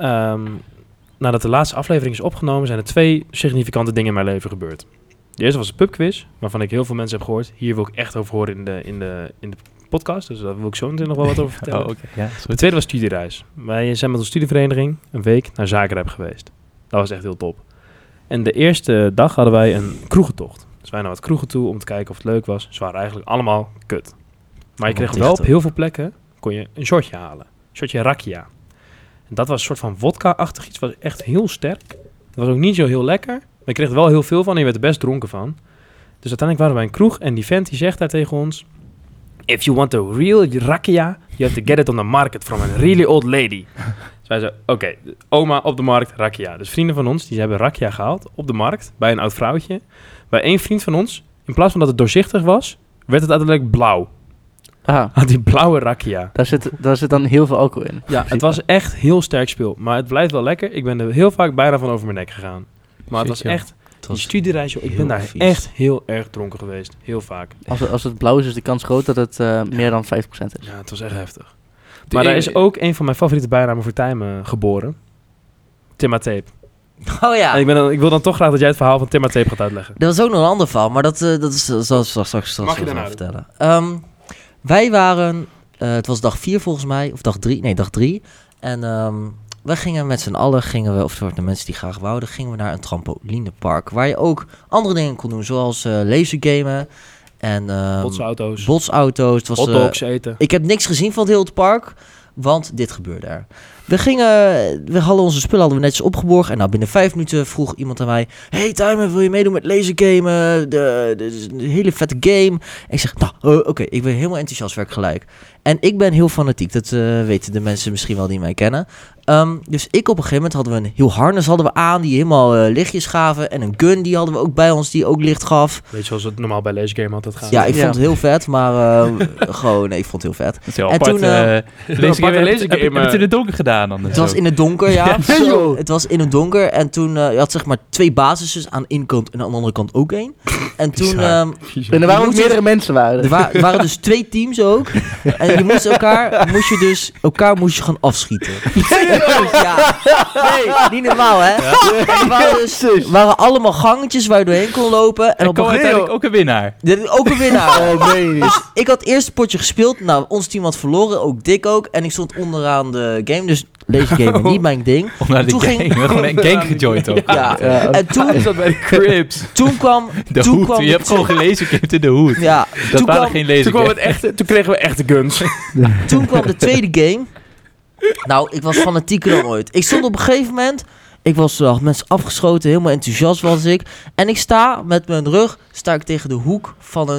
de laatste aflevering is opgenomen, zijn er 2 significante dingen in mijn leven gebeurd. De eerste was een pubquiz, waarvan ik heel veel mensen heb gehoord. Hier wil ik echt over horen in de podcast, dus daar wil ik zo meteen nog wel wat over vertellen. Oh, oké. Ja, is De goed. tweede was studiereis. Wij zijn met onze studievereniging een week naar Zagreb geweest. Dat was echt heel top. En de eerste dag hadden wij een kroegentocht. Dus wij naar wat kroegen toe om te kijken of het leuk was. Ze waren eigenlijk allemaal kut. Maar je kreeg Allemaal wel op dicht, heel veel plekken kon je een shotje halen. Een shotje rakia. En dat was een soort van vodka-achtig iets. Was echt heel sterk. Het was ook niet zo heel lekker. Maar je kreeg er wel heel veel van en je werd er best dronken van. Dus uiteindelijk waren wij een kroeg en die vent die zegt daar tegen ons... If you want a real rakia, you have to get it on the market from a really old lady. Dus wij zeiden, oké, oma op de markt, rakia. Dus vrienden van ons, die hebben rakia gehaald op de markt bij een oud vrouwtje. Bij één vriend van ons, in plaats van dat het doorzichtig was, werd het uiteindelijk blauw. Had die blauwe rakia. Daar zit dan heel veel alcohol in. Ja, het was echt heel sterk spul. Maar het blijft wel lekker. Ik ben er heel vaak bijna van over mijn nek gegaan. Maar het was echt... Die studiereis, joh, ik ben daar echt heel erg dronken geweest. Heel vaak. Als het blauw is de kans groot dat het meer dan 5% is. Ja, het was echt heftig. Maar daar is ook een van mijn favoriete bijnamen voor Tijmen geboren. Timatape. Oh ja. En ik wil dan toch graag dat jij het verhaal van Timatape gaat uitleggen. Dat was ook nog een ander verhaal, maar dat zal ik straks Mag je daarna vertellen. Wij waren, het was dag 4 volgens mij, of dag 3. Nee, dag 3. En wij gingen met z'n allen, of de mensen die graag wouden, gingen we naar een trampolinepark. Waar je ook andere dingen kon doen, zoals lasergamen en botsauto's. Het was, hotdogs eten. Ik heb niks gezien van het hele park, want dit gebeurde er. We hadden onze spullen netjes opgeborgen. En nou, binnen 5 minuten vroeg iemand aan mij... Hey Tijmen, wil je meedoen met lasergamen? De hele vette game. En ik zeg, nou, oké, ik ben helemaal enthousiast, werk gelijk. En ik ben heel fanatiek. Dat weten de mensen misschien wel die mij kennen. Dus op een gegeven moment hadden we een heel harnas aan... die helemaal lichtjes gaven. En een gun, die hadden we ook bij ons, die ook licht gaf. Weet je, zoals het normaal bij lasergame altijd gaat. Ja, ik vond het heel vet, maar gewoon, ik vond het heel vet. Het is heel apart. Heb je het in het donker gedaan dan? Het was in het donker, ja. Het was in het donker. En toen, je had zeg maar 2 basissen aan de ene kant en aan de andere kant ook 1. En toen... en er waren ook meerdere mensen. Er waren dus 2 teams ook. En je moest elkaar moest je gaan afschieten. Ja. Nee, niet normaal, hè? Ja. Er waren allemaal gangetjes waar je doorheen kon lopen. En op een gegeven moment ook een winnaar. Ook een winnaar. Oh, nee. Dus ik had het eerste potje gespeeld. Nou, ons team had verloren. Ook Dick ook. En ik stond onderaan de game. Dus deze game niet mijn ding. Toen ging gewoon een gang gejoind ook. Ja. En toen is dat bij de Crips. Toen kwam je hebt gewoon gelezen in de hoed. Ja. Dat waren geen lasergames. Toen kregen we echte guns. Toen kwam de tweede game. Nou, ik was fanatieker dan ooit. Ik stond op een gegeven moment... had mensen afgeschoten, helemaal enthousiast was ik. En ik sta met mijn rug tegen de hoek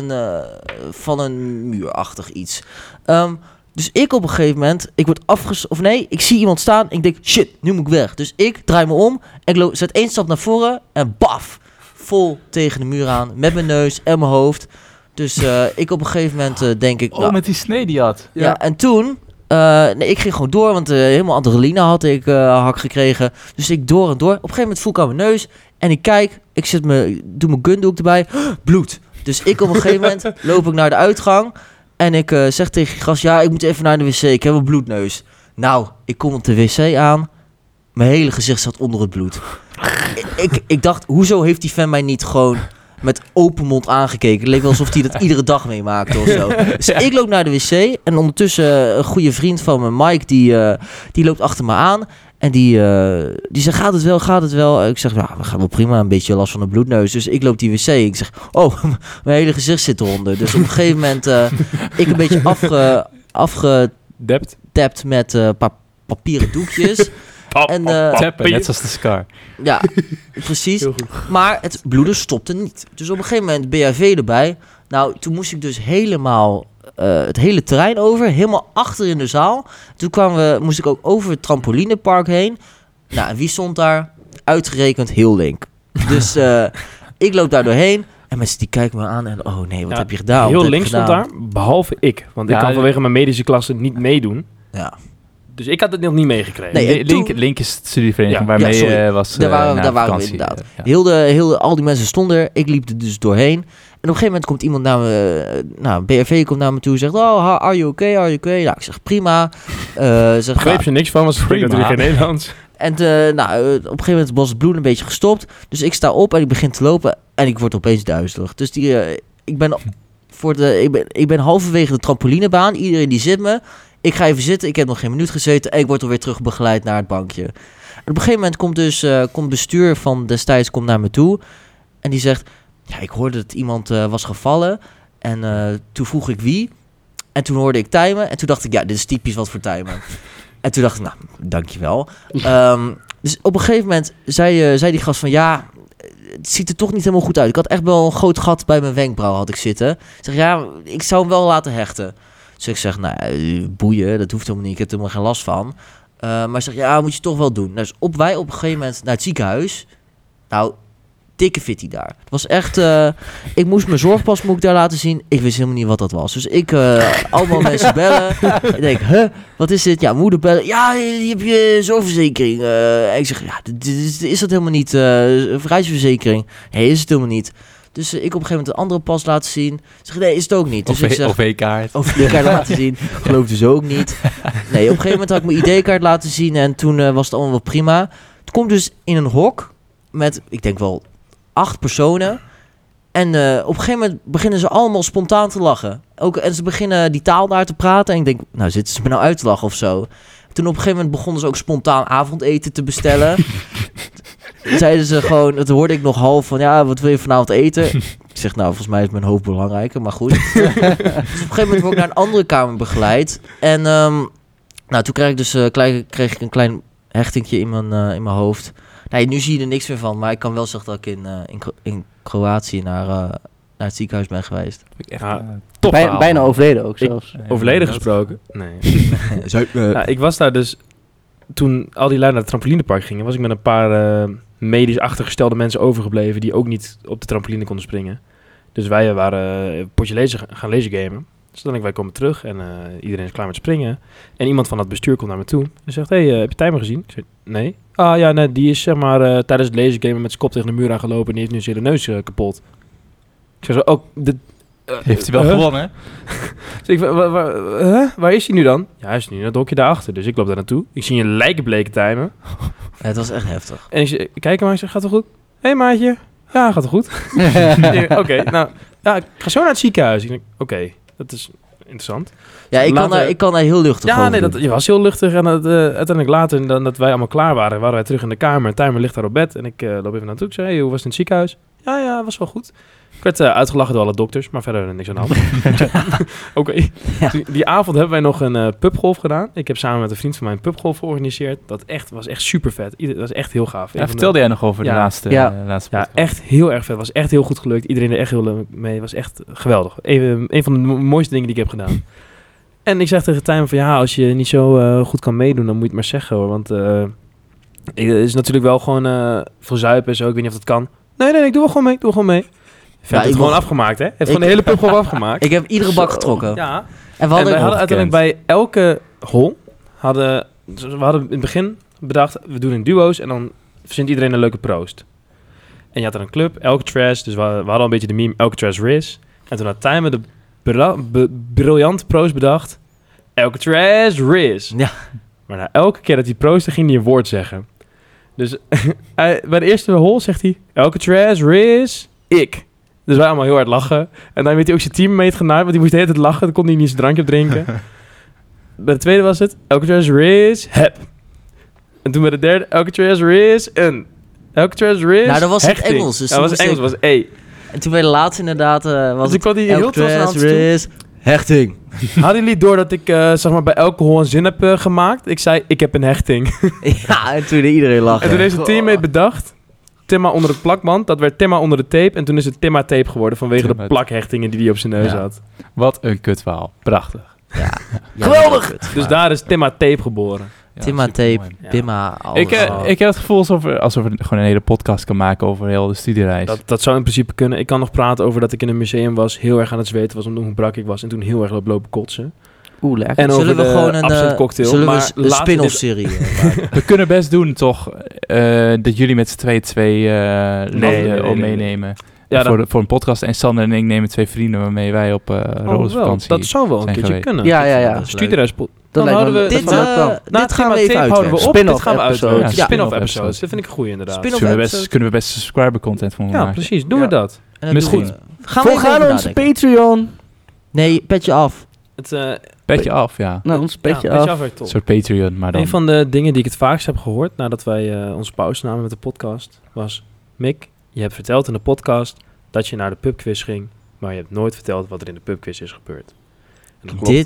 van een muurachtig iets. Dus ik op een gegeven moment, ik zie iemand staan en ik denk, shit, nu moet ik weg. Dus ik draai me om en ik zet 1 stap naar voren en baf, vol tegen de muur aan, met mijn neus en mijn hoofd. Dus ik op een gegeven moment denk ik... met die snee die had. Ja, en toen... ik ging gewoon door, want helemaal adrenaline had ik hak gekregen. Dus ik door en door. Op een gegeven moment voel ik aan mijn neus. En ik kijk, doe mijn gundoek erbij. Bloed. Dus ik op een gegeven moment loop ik naar de uitgang. En ik zeg tegen die gast, ja, ik moet even naar de wc. Ik heb een bloedneus. Nou, ik kom op de wc aan. Mijn hele gezicht zat onder het bloed. Ik dacht, hoezo heeft die fan mij niet gewoon... met open mond aangekeken. Het leek wel alsof hij dat iedere dag meemaakte of zo. Dus ik loop naar de wc. En ondertussen een goede vriend van me, Mike, die loopt achter me aan. En die zegt, gaat het wel? Ik zeg, ja, we gaan wel prima. Een beetje last van een bloedneus. Dus ik loop die wc. Ik zeg, oh, mijn hele gezicht zit eronder. Dus op een gegeven moment, ik een beetje afgedept met een paar papieren doekjes. Tappen, net zoals de Scar. Ja, precies. Maar het bloeden stopte niet. Dus op een gegeven moment BHV erbij. Nou, toen moest ik dus helemaal het hele terrein over. Helemaal achter in de zaal. Toen moest ik ook over het trampolinepark heen. Nou, en wie stond daar? Uitgerekend heel Link. Dus ik loop daar doorheen. En mensen die kijken me aan en oh nee, wat heb je gedaan? Heel Link stond daar, behalve ik. Want ik kan vanwege mijn medische klasse niet meedoen. Ja. Dus ik had het nog niet meegekregen. Nee, Link is de studievereniging waarmee je was daar waren we inderdaad. Al die mensen stonden er. Ik liep er dus doorheen. En op een gegeven moment komt iemand naar me... BRV komt naar me toe en zegt... Oh, are you okay? Are you okay? Nou, ik zeg prima. Begreep je niks van, want ze spreken natuurlijk geen Nederlands. En op een gegeven moment was het bloed een beetje gestopt. Dus ik sta op en ik begin te lopen. En ik word opeens duizelig. Dus ik ben halverwege de trampolinebaan. Iedereen die zit me... Ik ga even zitten, ik heb nog geen minuut gezeten en ik word alweer terug begeleid naar het bankje. En op een gegeven moment komt bestuur van destijds naar me toe en die zegt, ja, ik hoorde dat iemand was gevallen en toen vroeg ik wie en toen hoorde ik Tijmen en toen dacht ik, ja, dit is typisch wat voor Tijmen. En toen dacht ik, nou, dankjewel. Dus op een gegeven moment zei die gast van, ja, het ziet er toch niet helemaal goed uit. Ik had echt wel een groot gat bij mijn wenkbrauw had ik zitten. Ik zeg, ja, ik zou hem wel laten hechten. Dus ik zeg, nou, boeien, dat hoeft helemaal niet. Ik heb er helemaal geen last van. Maar zeg, ja, moet je toch wel doen. Dus wij op een gegeven moment naar het ziekenhuis. Nou, dikke fitty daar. Het was echt... ik moest mijn zorgpas daar laten zien. Ik wist helemaal niet wat dat was. Dus ik allemaal mensen bellen. Ik denk, wat is dit? Ja, moeder bellen. Ja, je hebt je zorgverzekering. Ik zeg, ja, is dat helemaal niet? Reizenverzekering. Nee, is het helemaal niet. Dus ik op een gegeven moment een andere pas laten zien. Zeg, nee, is het ook niet. Dus ik zeg, OV-kaart. OV-kaart laten zien. Geloof dus ook niet. Nee, op een gegeven moment had ik mijn ID-kaart laten zien. En toen was het allemaal wel prima. Het komt dus in een hok met, ik denk wel 8 personen. En op een gegeven moment beginnen ze allemaal spontaan te lachen. En ze beginnen die taal daar te praten. En ik denk, nou zitten ze me nou uit te lachen of zo. Toen op een gegeven moment begonnen ze ook spontaan avondeten te bestellen. Zeiden ze gewoon, dat hoorde ik nog half van, ja, wat wil je vanavond eten? Ik zeg, nou, volgens mij is mijn hoofd belangrijker, maar goed. Dus op een gegeven moment word ik naar een andere kamer begeleid. En nou, toen kreeg ik dus kreeg ik een klein hechtingje in mijn hoofd. Nee, nu zie je er niks meer van, maar ik kan wel zeggen dat ik in Kroatië naar het ziekenhuis ben geweest. Top Bijna overleden ook zelfs. Overleden gesproken? Nee. Ik was daar dus... Toen al die lui naar het trampolinepark gingen... was ik met een paar medisch achtergestelde mensen overgebleven... die ook niet op de trampoline konden springen. Dus wij waren een potje gaan lasergamen. Dus dan wij komen terug en iedereen is klaar met springen. En iemand van het bestuur komt naar me toe. En zegt, hey, heb je timer gezien? Ik zeg, nee. Ah ja, nee, die is zeg maar tijdens het lasergamen met zijn kop tegen de muur aangelopen... en die heeft nu zijn hele neus kapot. Ik zeg zo, oh... Heeft hij wel gewonnen? Dus waar is hij nu dan? Ja, hij is nu in het hokje daarachter. Dus ik loop daar naartoe. Ik zie een lijkenbleke timer. Ja, het was echt heftig. En ik kijk hem aan en zeg, gaat het goed? Hé maatje. Ja, gaat het goed? Oké, nou, ja, ik ga zo naar het ziekenhuis. Ik denk, oké, dat is interessant. Ja, ik kan daar heel luchtig over doen. Je was heel luchtig. En uiteindelijk later, dan dat wij allemaal klaar waren wij terug in de kamer. De timer ligt daar op bed. En ik loop even naartoe. Ik zei, hey, hoe was het in het ziekenhuis? Ja, was wel goed. Ik werd uitgelachen door alle dokters, maar verder niks aan de hand. Oké. Ja. Die avond hebben wij nog een pubgolf gedaan. Ik heb samen met een vriend van mij een pubgolf georganiseerd. Dat was echt super vet. Dat was echt heel gaaf. Ja, vertelde jij nog over de laatste podcast? Ja, echt heel erg vet. Was echt heel goed gelukt. Iedereen er echt heel leuk mee. Was echt geweldig. Een van de mooiste dingen die ik heb gedaan. En ik zeg tegen Tijmen van ja, als je niet zo goed kan meedoen, dan moet je het maar zeggen hoor. Want het is natuurlijk wel gewoon veel zuipen en zo. Ik weet niet of dat kan. Nee, ik doe wel gewoon mee. Heeft het gewoon afgemaakt, hè? Heeft gewoon de hele pub gewoon afgemaakt. Ik heb iedere bak getrokken. Ja. En we hadden uiteindelijk bij elke hol... We hadden in het begin bedacht... We doen in duo's en dan verzint iedereen een leuke proost. En je had er een club, elke trash. Dus we hadden al een beetje de meme, elke trash Riz. En toen had Tijmen de briljante proost bedacht... Elke trash Riz. Ja. Maar na elke keer dat hij proostte, ging hij een woord zeggen. Dus bij de eerste hol zegt hij... Elke trash Riz, ik. Dus wij allemaal heel hard lachen. En dan werd hij ook zijn teammate genaaid, want die moest de hele tijd lachen. Dan kon hij niet zijn drankje op drinken. Bij de tweede was het... Elke trash Riz, heb. En toen bij de derde... Elke trash Riz, een. Elke trash Riz, nou, dat was hechting. het Engels. Dus dat was het Engels, was E. En toen bij de laatste inderdaad was dus ik kwam die heel trots aan Riz, hechting. Hadden jullie door dat ik zeg maar bij elke hol een zin heb gemaakt? Ik zei, ik heb een hechting. Ja, en toen iedereen lachen. En toen heeft de teammate bedacht... Timma onder het plakband. Dat werd Timma onder de tape. En toen is het Timma tape geworden vanwege de plakhechtingen die hij op zijn neus had. Wat een kutverhaal. Prachtig. Ja. Geweldig! Dus daar is Timma tape geboren. Ja, Timma tape, Timma, alles. Ik heb het gevoel alsof we gewoon een hele podcast kan maken over heel de studiereis. Dat zou in principe kunnen. Ik kan nog praten over dat ik in een museum was. Heel erg aan het zweten was omdat hoe brak ik was. En toen heel erg lopen kotsen. Lekker. En zullen we gewoon een cocktail. Zullen we een spin-off serie We kunnen best doen toch dat jullie met z'n twee meenemen. Ja, voor een podcast. En Sander en ik nemen 2 vrienden waarmee wij op rozenvakantie dat zou wel een keertje kunnen. Ja. Studiereispot. Dan houden we dit gaan we even houden we op. Dit gaan we uit. Spin-off episodes. Dat vind ik een goeie inderdaad. Kunnen we best subscriber content van maken. Ja, precies. Doen we dat. Misschien. Gaan onze Patreon. Nee, petje af. Petje af, ja. Nou, ons petje af. Een soort Patreon, maar dan... Een van de dingen die ik het vaakst heb gehoord nadat wij onze pauze namen met de podcast was... Mick, je hebt verteld in de podcast dat je naar de pubquiz ging, maar je hebt nooit verteld wat er in de pubquiz is gebeurd. En dat klopt. Dit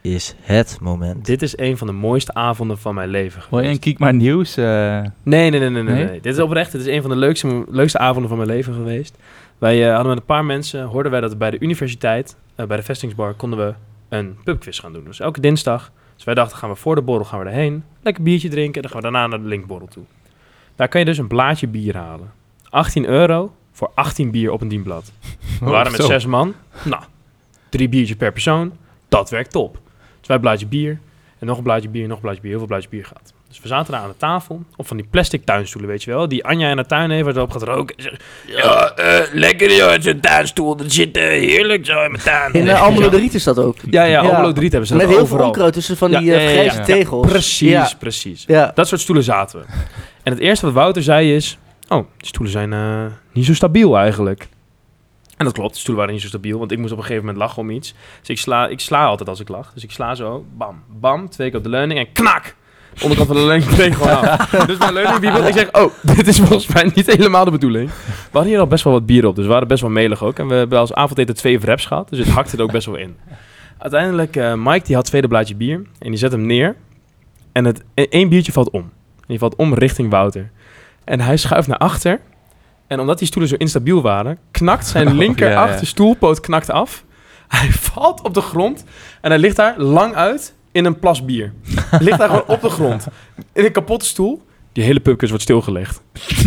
is het moment. Dit is een van de mooiste avonden van mijn leven Wil je geweest. een Kiek maar nieuws? Nee. Dit is oprecht. Dit is een van de leukste avonden van mijn leven geweest. Wij hadden met een paar mensen, hoorden wij dat bij de universiteit, bij de vestingsbar, konden we een pubquiz gaan doen. Dus elke dinsdag. Dus wij dachten, gaan we voor de borrel gaan we erheen. Lekker biertje drinken. Dan gaan we daarna naar de linkborrel toe. Daar kan je dus een blaadje bier halen. €18 voor 18 bier op een dienblad. We waren met 6 man. Nou, 3 biertjes per persoon. Dat werkt top. Dus wij blaadje bier. En nog een blaadje bier, nog een blaadje bier. Heel veel blaadje bier gehad. Dus we zaten daar aan de tafel. Op van die plastic tuinstoelen, weet je wel. Die Anja in de tuin heeft, waar ze op gaat roken. En zegt, lekker joh, zo'n tuinstoel. Dat zit heerlijk zo in mijn tuin. In Almelo de Riet is dat ook. Ja, Almelo de Riet hebben ze met dat heel overal. veel onkruid tussen van die grijze tegels. Precies. Ja. Dat soort stoelen zaten we. En het eerste wat Wouter zei is... Oh, die stoelen zijn niet zo stabiel eigenlijk. En dat klopt, de stoelen waren niet zo stabiel. Want ik moest op een gegeven moment lachen om iets. Dus ik sla altijd als ik lach. Dus ik sla zo, bam, bam, 2 keer op de leuning en knak! De onderkant van de leuning breekt gewoon af. Dus mijn leuning wiebelt. Ik zeg, dit is volgens mij niet helemaal de bedoeling. We hadden hier al best wel wat bier op, dus we waren best wel melig ook. En we hebben als avondeten 2 wraps gehad, dus het hakte er ook best wel in. Uiteindelijk, Mike die had 2e blaadje bier en die zet hem neer. En 1 biertje valt om. En die valt om richting Wouter. En hij schuift naar achter. En omdat die stoelen zo instabiel waren, knakt zijn linker achterstoelpoot knakt af. Hij valt op de grond en hij ligt daar lang uit in een plas bier. Hij ligt daar gewoon op de grond. In een kapotte stoel. Die hele pubquiz wordt stilgelegd.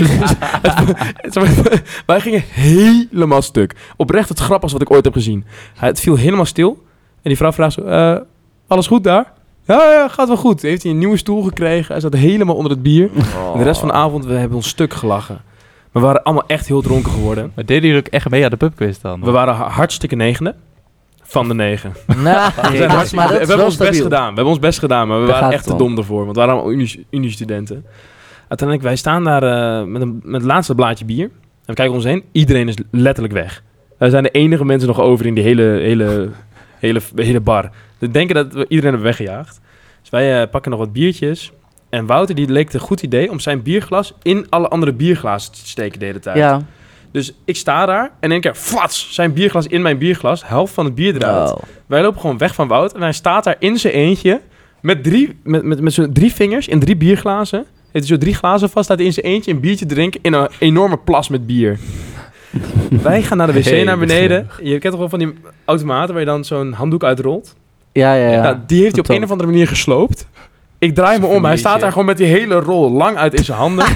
Wij gingen helemaal stuk. Oprecht het grappigste wat ik ooit heb gezien. Het viel helemaal stil. En die vrouw vraagt zo, alles goed daar? Ja, gaat wel goed. Heeft hij een nieuwe stoel gekregen. Hij zat helemaal onder het bier. En de rest van de avond, we hebben ons stuk gelachen. We waren allemaal echt heel dronken geworden. Maar deden jullie ook echt mee aan de pubquiz dan? We waren hartstikke 9e. Van de 9. Nou, We hebben ons best gedaan, maar we waren echt te dom ervoor. Want we waren allemaal uni-studenten. Uiteindelijk, wij staan daar met het laatste blaadje bier. En we kijken om ons heen. Iedereen is letterlijk weg. Wij zijn de enige mensen nog over in die hele bar. We denken dat we iedereen hebben weggejaagd. Dus wij pakken nog wat biertjes. En Wouter die leek het een goed idee om zijn bierglas in alle andere bierglazen te steken de hele tijd. Ja. Dus ik sta daar en in één keer flats, zijn bierglas in mijn bierglas, helft van het bier eruit. Oh. Wij lopen gewoon weg van Wout en hij staat daar in zijn eentje met zo'n 3 vingers in 3 bierglazen. Heeft hij zo 3 glazen vast, staat hij in zijn eentje een biertje drinken in een enorme plas met bier. Wij gaan naar de wc naar beneden. Je kent toch wel van die automaten waar je dan zo'n handdoek uitrolt? Ja. Nou, die heeft hij op een of andere manier gesloopt. Ik draai me om. Hij staat daar gewoon met die hele rol lang uit in zijn handen.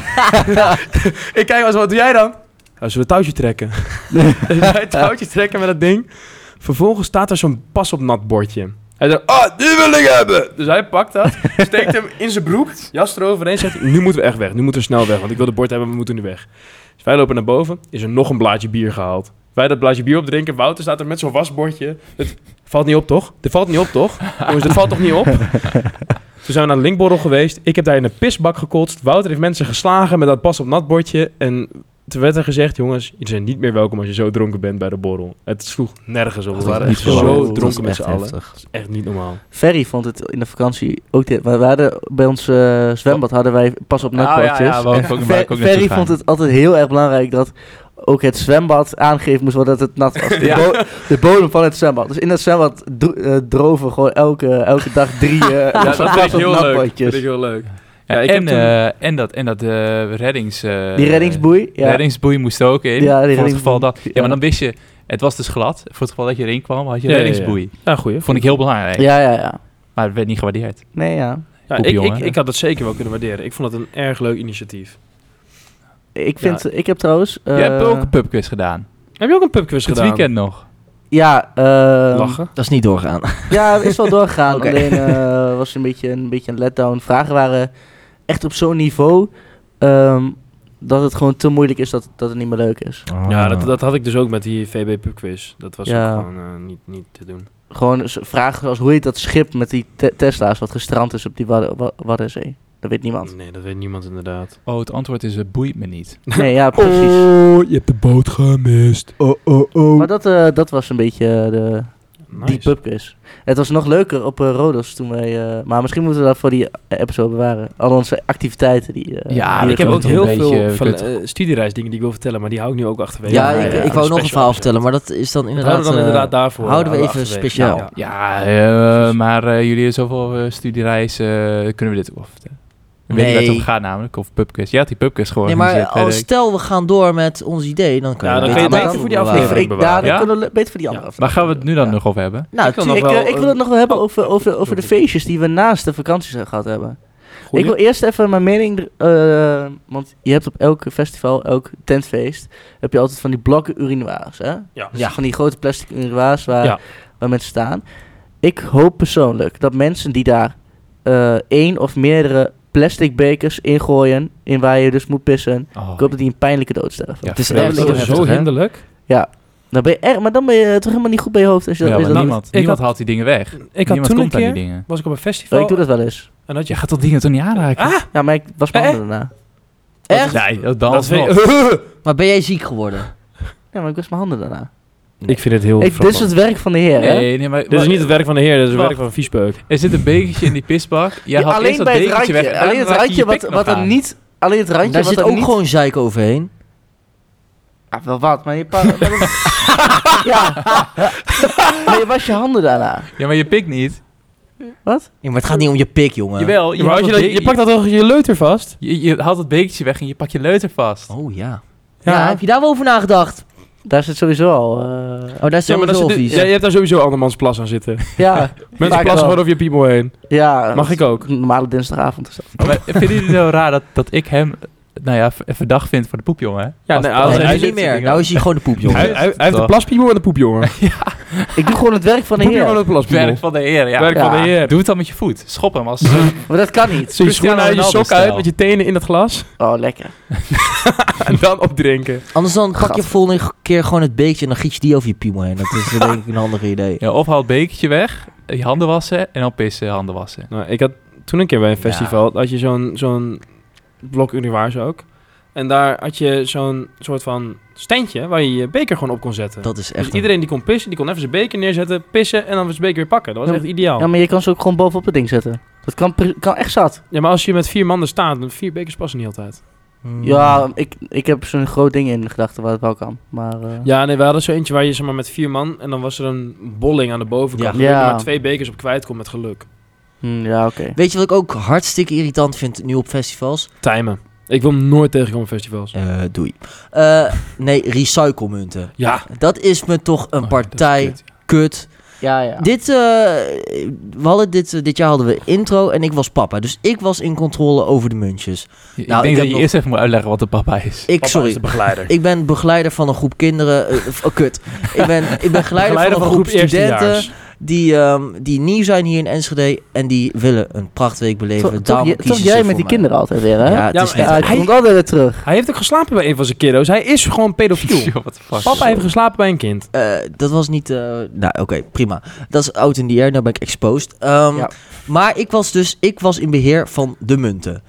Ik kijk als wat doe jij dan? Nou, zullen we een touwtje trekken? Dus wij touwtje trekken met dat ding. Vervolgens staat er zo'n pas op nat bordje. Hij zegt, die wil ik hebben! Dus hij pakt dat, steekt hem in zijn broek, jas eroverheen, zegt nu moeten we echt weg. Nu moeten we snel weg, want ik wil de bord hebben, we moeten nu weg. Dus wij lopen naar boven, is er nog een blaadje bier gehaald. Wij dat blaadje bier opdrinken, Wouter staat er met zo'n wasbordje. Het valt niet op, toch? Dit valt niet op, toch? Jongens, dit valt toch niet op? Toen zijn we naar de linkborrel geweest. Ik heb daar in een pisbak gekotst. Wouter heeft mensen geslagen met dat pas op nat bordje. En toen werd er gezegd, jongens, jullie zijn niet meer welkom als je zo dronken bent bij de borrel. Het sloeg nergens op. We waren echt zo dronken met z'n allen. Dat is echt niet normaal. Ferry vond het in de vakantie ook... We hadden bij ons zwembad hadden wij pas op nat bordjes. Ferry vond het altijd heel erg belangrijk dat ook het zwembad aangegeven moest worden dat het nat was. De bodem van het zwembad. Dus in het zwembad droven we gewoon elke dag 3 dat vind ik heel leuk. Dat vind ik heel leuk. Ja, en dat reddings... die reddingsboei. Ja. Reddingsboei moest ook in. Ja, voor het geval dat... Ja, maar dan wist je... Het was dus glad. Voor het geval dat je erin kwam, had je reddingsboei. Ja, goeie. Vond ik heel belangrijk. Ja. Maar het werd niet gewaardeerd. Nee, ja. Ik had het zeker wel kunnen waarderen. Ik vond het een erg leuk initiatief. Ik heb trouwens... Jij hebt ook een pubquiz gedaan. Heb je ook een pubquiz gedaan? Het weekend nog. Ja. Lachen? Dat is niet doorgegaan. Ja, is wel doorgegaan. Okay. Alleen was een beetje een letdown. Vragen waren echt op zo'n niveau dat het gewoon te moeilijk is dat het niet meer leuk is. Ja, dat had ik dus ook met die VB pubquiz. Dat was ook gewoon niet te doen. Gewoon vragen zoals hoe heet dat schip met die Tesla's wat gestrand is op die Waddenzee. Dat weet niemand. Nee, dat weet niemand inderdaad. Oh, het antwoord is boeit me niet. Nee, ja, precies. Oh, je hebt de boot gemist. Oh. Maar dat was een beetje de... Die pubquiz. Het was nog leuker op Rodos toen wij... maar misschien moeten we dat voor die episode bewaren. Al onze activiteiten die... ik heb ook heel veel studiereisdingen die ik wil vertellen, maar die hou ik nu ook achterwege. Ja, ik wou nog een verhaal vertellen, maar dat is dan inderdaad... daarvoor. Houden we even speciaal. Maar jullie zoveel studiereizen, kunnen we dit ook wel vertellen? Weet je waar het om gaat namelijk, of pubquiz. Ja, die pubquiz gewoon. Nee, maar stel we gaan door met ons idee, dan kan je het beter voor die aflevering bewaren. Ja, dan kunnen we beter voor die andere aflevering. Waar gaan we het nu dan nog over hebben? Nou, ik wil het nog wel hebben over de feestjes die we naast de vakanties gehad hebben. Goeie. Ik wil eerst even mijn mening... want je hebt op elk festival, elk tentfeest... heb je altijd van die blokken urinoirs, hè? Ja. Van die grote plastic urinoirs waar mensen staan. Ik hoop persoonlijk dat mensen die daar 1 of meerdere plastic bekers ingooien... in waar je dus moet pissen... ik hoop dat die een pijnlijke dood sterven. Ja, het is echt zo hinderlijk. Ja. Dan ben je maar dan ben je toch helemaal niet goed bij je hoofd. Als je niemand haalt die dingen weg. Niemand komt aan die dingen. Was ik op een festival. Ik doe dat wel eens. En je gaat dat dingen toch niet aanraken? Ja, maar ik was mijn handen daarna. Echt? Nee, dat Maar ben jij ziek geworden? Ja, maar ik was mijn handen daarna. Ik vind het heel dit is het werk van de heer, hè? Nee, maar dit is niet het werk van de heer, dit is het werk van een viespeuk. Er zit een bekertje in die pisbak. Jij had alleen bij het randje weg. Alleen het randje wat er niet... Alleen het randje daar zit ook gewoon zeik overheen. Ja, wel wat, maar je ja. Maar je was je handen daarna. Ja, maar je pikt niet. Wat? Ja, maar het gaat niet om je pik, jongen. Jawel. Je pakt dat toch je leuter vast? Je haalt het bekertje weg en je pakt je leuter vast. Oh ja. Ja, heb je daar wel over nagedacht? Daar zit sowieso al... daar is sowieso vies. Je hebt daar sowieso andermans plas aan zitten. Ja. Mensen plassen gewoon over je piemel heen. Ja. Mag ik ook? Normale dinsdagavond is dat. Maar vinden jullie nou raar dat ik hem... verdacht vind voor de poepjongen, hè? Ja, hij niet meer. Nou is hij gewoon de poepjongen. Hij heeft de plaspiemel en de poepjongen. Ik doe gewoon het werk van de heer. Werk van de heer, ja. Werk van de heer. Doe het dan met je voet. Schop hem als... Maar dat kan niet. Zo je schoenen uit je sok uit met je tenen in dat glas. Oh, lekker. En dan opdrinken. Anders dan pak je volgende keer gewoon het beekje en dan giet je die over je piemel heen. Dat is denk ik een handig idee. Ja, of haal het bekertje weg, je handen wassen en dan pissen, handen wassen. Nou, ik had toen een keer bij een festival, had je zo'n blok urinoirs ook. En daar had je zo'n soort van standje waar je je beker gewoon op kon zetten. Dat is echt... Dus iedereen die kon pissen, die kon even zijn beker neerzetten, pissen en dan zijn beker weer pakken. Dat was echt ideaal. Ja, maar je kan ze ook gewoon bovenop het ding zetten. Dat kan echt zat. Ja, maar als je met 4 mannen staat, dan 4 bekers passen niet altijd. Ja, ik heb zo'n groot ding in gedachten waar het wel kan. Maar, Ja, nee, we hadden zo eentje waar je zeg maar met 4 man en dan was er een bolling aan de bovenkant. Ja. Waar je maar 2 bekers op kwijt kon met geluk. Ja, oké. Weet je wat ik ook hartstikke irritant vind nu op festivals? Timen. Ik wil hem nooit tegenkomen op festivals. Doei. Nee, recyclemunten. Ja. Dat is me toch een partij kut. Ja. Dit jaar hadden we intro en ik was papa. Dus ik was in controle over de muntjes. Ik denk dat je eerst even moet uitleggen wat de papa is. Papa is de begeleider. Ik ben begeleider van een groep kinderen. Ik ben geleider van een groep studenten die nieuw zijn hier in Enschede en die willen een prachtweek beleven. Toch jij met die kinderen altijd weer, hè? Ja, hij komt altijd weer terug. Hij heeft ook geslapen bij een van zijn kiddo's. Hij is gewoon pedofiel. Papa heeft geslapen bij een kind. Dat was niet... oké, prima. Dat is out in the air. Nou ben ik exposed. Maar ik was in beheer van de munten.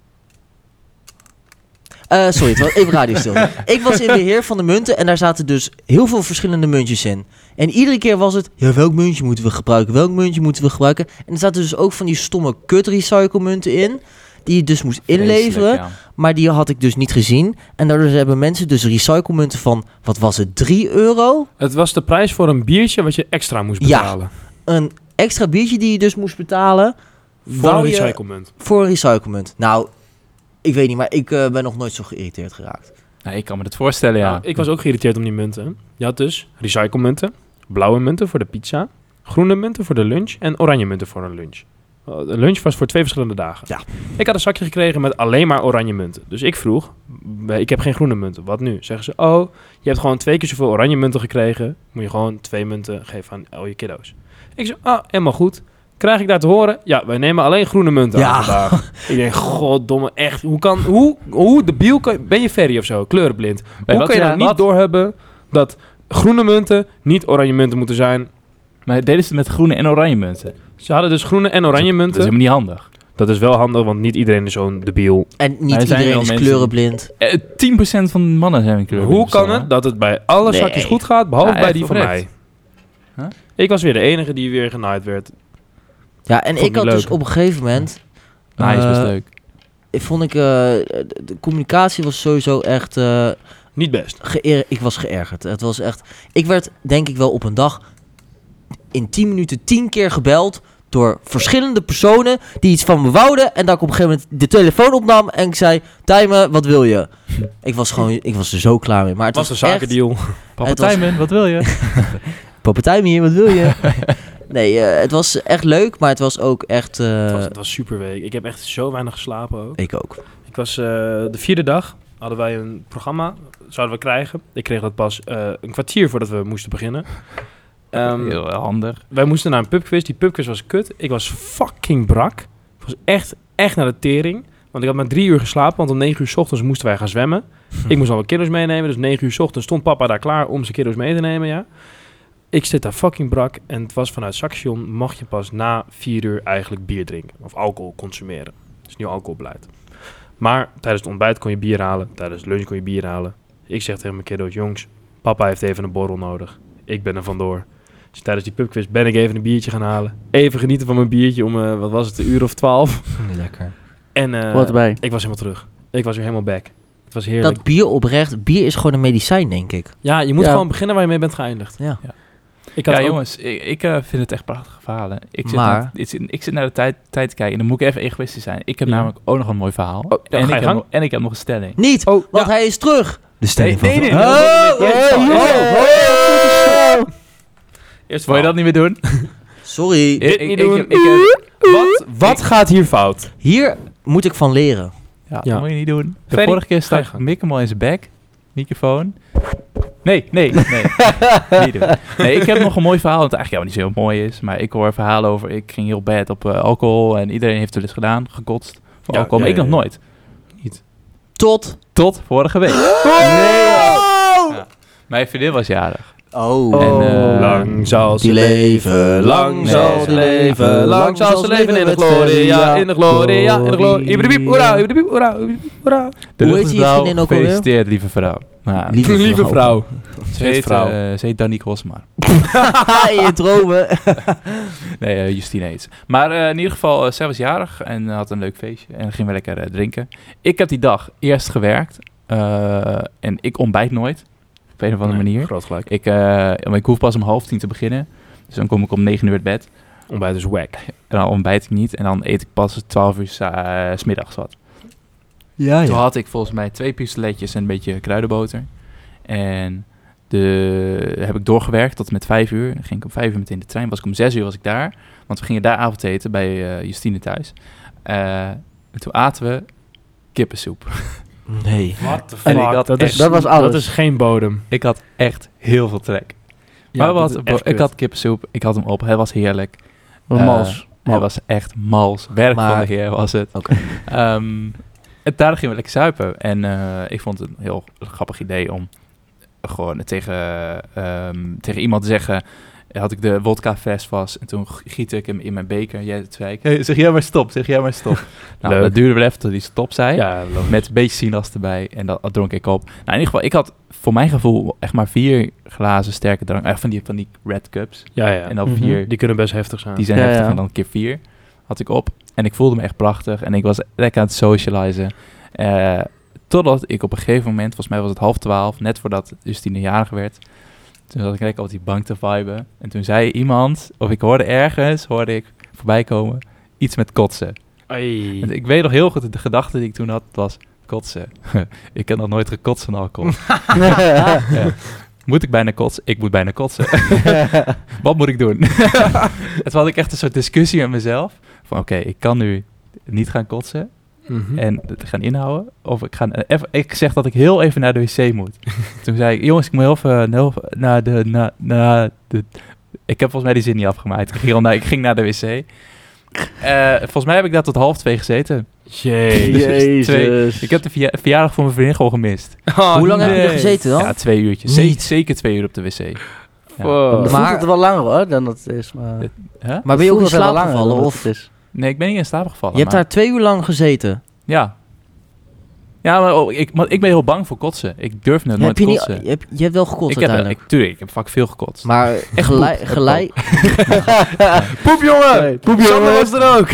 Sorry, het was even radiostilte. Ik was in beheer van de munten en daar zaten dus heel veel verschillende muntjes in. En iedere keer was het, welk muntje moeten we gebruiken? En er zaten dus ook van die stomme kut recyclemunten in, die je dus moest inleveren. Ja. Maar die had ik dus niet gezien. En daardoor hebben mensen dus recyclemunten van, wat was het, €3? Het was de prijs voor een biertje wat je extra moest betalen. Ja, een extra biertje die je dus moest betalen. Voor een recyclemunt. Voor een recyclemunt. Nou, ik weet niet, maar ik ben nog nooit zo geïrriteerd geraakt. Nee, ik kan me dat voorstellen, ja. Nou, ik was ook geïrriteerd om die munten. Je had dus recyclemunten, blauwe munten voor de pizza, groene munten voor de lunch en oranje munten voor een lunch. De lunch was voor 2 verschillende dagen. Ja. Ik had een zakje gekregen met alleen maar oranje munten. Dus ik vroeg, ik heb geen groene munten. Wat nu? Zeggen ze, je hebt gewoon 2 keer zoveel oranje munten gekregen. Moet je gewoon 2 munten geven aan al je kiddo's. Ik zei, helemaal goed. Krijg ik daar te horen? Ja, wij nemen alleen groene munten aan vandaag. Ik denk, goddomme, echt. Hoe debiel ben je ferry of zo? Kleurenblind. Hoe kan je nou niet doorhebben dat groene munten niet oranje munten moeten zijn? Maar deden ze met groene en oranje munten? Ze hadden dus groene en oranje munten. Dat is helemaal niet handig. Dat is wel handig, want niet iedereen is zo'n debiel. En niet iedereen is kleurenblind. 10% van de mannen zijn kleurenblind. Hoe kan het dat het bij alle zakjes goed gaat, behalve bij die van mij? Ik was weer de enige die weer genaaid werd. Ja, en Vond ik ik had leuk. dus op een gegeven moment... Nou, is best leuk. Vond ik... de communicatie was sowieso echt... Niet best. ik was geërgerd. Het was echt... Ik werd, denk ik wel, op een dag... in 10 minuten 10 keer gebeld... door verschillende personen die iets van me wouden... en dat ik op een gegeven moment de telefoon opnam... en ik zei... Tijmen, wat wil je? Ik was er zo klaar mee. Maar het Het was was een echt... zakendeal. Papa het was- Tijmen, wat wil je? Papa Tijmen hier, wat wil je? Nee, het was echt leuk... maar het was ook echt... Het was super week. Ik heb echt zo weinig geslapen ook. Ik ook. Ik was de 4e dag. Hadden wij een programma. Zouden we krijgen. Ik kreeg dat pas een kwartier voordat we moesten beginnen. Heel handig. Wij moesten naar een pubquiz. Die pubquiz was kut. Ik was fucking brak. Ik was echt naar de tering. Want ik had maar 3 uur geslapen. Want om 9 uur 's ochtends moesten wij gaan zwemmen. Ik moest al wat kiddo's meenemen. Dus 9 uur 's ochtends stond papa daar klaar om zijn kiddo's mee te nemen. Ja. Ik zit daar fucking brak. En het was vanuit Saxion mag je pas na 4 uur eigenlijk bier drinken. Of alcohol consumeren. Dat is nieuw alcoholbeleid. Maar tijdens het ontbijt kon je bier halen. Tijdens de lunch kon je bier halen. Ik zeg tegen mijn kiddo's, jongens, papa heeft even een borrel nodig. Ik ben er vandoor. Dus tijdens die pubquiz ben ik even een biertje gaan halen. Even genieten van mijn biertje om, wat was het, een uur of 12. Lekker. En Wat erbij. ik was helemaal terug. Ik was weer helemaal back. Het was heerlijk. Dat bier oprecht... Bier is gewoon een medicijn, denk ik. Ja, je moet Ja. gewoon beginnen waar je mee bent geëindigd. Ja. Ik had Ja, ook- jongens, ik vind het echt prachtige verhalen. Ik zit naar de tijd te kijken en dan moet ik even egoïstisch zijn. Ik heb Ja. namelijk ook nog een mooi verhaal. Oh, ja, ga je gang. En ik heb nog een stelling. Niet, Oh, want ja. hij is terug. De stelling Nee, van... nee, Oh, nee. Eerst Wil je dat niet meer doen? Sorry. Dit niet doen. Wat gaat hier fout? Hier moet ik van leren. Ja, Ja. dat moet je niet doen. De Ferry, vorige keer ga je stak gang. Mick hem al in zijn bek. Microfoon. Nee. Niet doen. Nee, ik heb nog een mooi verhaal, wat eigenlijk niet zo heel mooi is. Maar ik hoor verhalen over, ik ging heel bad op alcohol. En iedereen heeft het wel eens gedaan, gekotst. Voor Ja, alcohol, maar ja, ik nog ja. nooit. Tot vorige week. Ja. Mijn vriendin was jarig. Oh. En, Lang zal ze die leven, lang zal ze leven, lang zal ze leven in de gloria, in de gloria, in de gloria. Iberibiep, hoera, iberibiep, hoera, iberibiep, hoera. De Hoe heet die luchtensblauw, vriendin ook alweer? gefeliciteerd, lieve vrouw. Nou, Lieve vrouw. ze heet Danique Hosmar. In je dromen. Nee, Justine heet ze. Maar in ieder geval, zij was jarig en had een leuk feestje. En gingen we lekker drinken. Ik heb die dag eerst gewerkt. En ik ontbijt nooit. Op een of andere manier. Groot gelijk. Ik hoef pas om 9:30 te beginnen. Dus dan kom ik om 9 uur uit bed. Ontbijt is wack. En dan ontbijt ik niet. En dan eet ik pas 12 uur 's middags wat. Ja, Toen had ik volgens mij 2 pistoletjes en een beetje kruidenboter. En heb ik doorgewerkt tot met 5 uur. Dan ging ik om 5 uur meteen in de trein. Was ik om 6 uur was ik daar. Want we gingen daar avondeten bij Justine thuis. En toen aten we kippensoep. Nee. What the En ik fuck? had Dat echt- is, dat was alles. Dat is geen bodem. Ik had echt heel veel trek. Ja, Maar dat wat, is echt ik kut. had kippensoep. Ik had hem op. Hij was heerlijk. Mals. Hij was echt mals. Werk Maar- van de heer was het. Oké. En daar gingen we lekker zuipen. En ik vond het een heel grappig idee om gewoon tegen iemand te zeggen... Had ik de wodka fles vast en toen giette ik hem in mijn beker. Jij zei ik, hey, zeg jij maar stop. Nou, Leuk. dat duurde wel even tot hij stop zei. Ja, logisch. Met een beetje sinaas erbij. En dat dronk ik op. Nou, in ieder geval, ik had voor mijn gevoel echt maar 4 glazen sterke drank. Van die red cups. Ja, ja. En dan Mhm. 4, Die kunnen best heftig zijn. die zijn Ja, heftig. ja. En dan een keer 4 had ik op. En ik voelde me echt prachtig. En ik was lekker aan het socializen. Totdat ik op een gegeven moment, volgens mij was het 11:30, net voordat Justine jarig werd. Toen zat ik lekker op die bank te viben. En toen zei iemand, of ik hoorde voorbij komen, iets met kotsen. Ai. En ik weet nog heel goed, de gedachte die ik toen had, was kotsen. Ik heb nog nooit gekotst van alcohol. Ja. Moet ik bijna kotsen? Ik moet bijna kotsen. Wat moet ik doen? Het had ik echt een soort discussie met mezelf. Van oké, ik kan nu niet gaan kotsen Mhm. en het gaan inhouden. Of ik zeg dat ik heel even naar de wc moet. Toen zei ik, jongens, ik moet heel even naar de... Ik heb volgens mij die zin niet afgemaakt. Ik ging naar de wc. Volgens mij heb ik daar tot 1:30 gezeten. Jezus. Ik heb de verjaardag van mijn vriendin gewoon gemist. Hoe lang heb je er gezeten dan? Ja, 2 uurtjes. Niet. Zeker 2 uur op de wc. Ja. Fuck. Dan voelt Maar- het wel langer hoor, dan dat het is. Maar... Huh? Maar ben je ook in Het voelt wel slaap langer gevallen? dan Of het is. Nee, ik ben niet in slaap gevallen. je hebt maar- daar 2 uur lang gezeten? Ja. Ja, maar ik ben heel bang voor kotsen. Ik durf nooit Heb je kotsen. je hebt wel gekotst uiteindelijk. Tuurlijk, ik heb vaak veel gekotst. Maar gelijk... Poep, jongen! Nee, poep, Sander was er ook!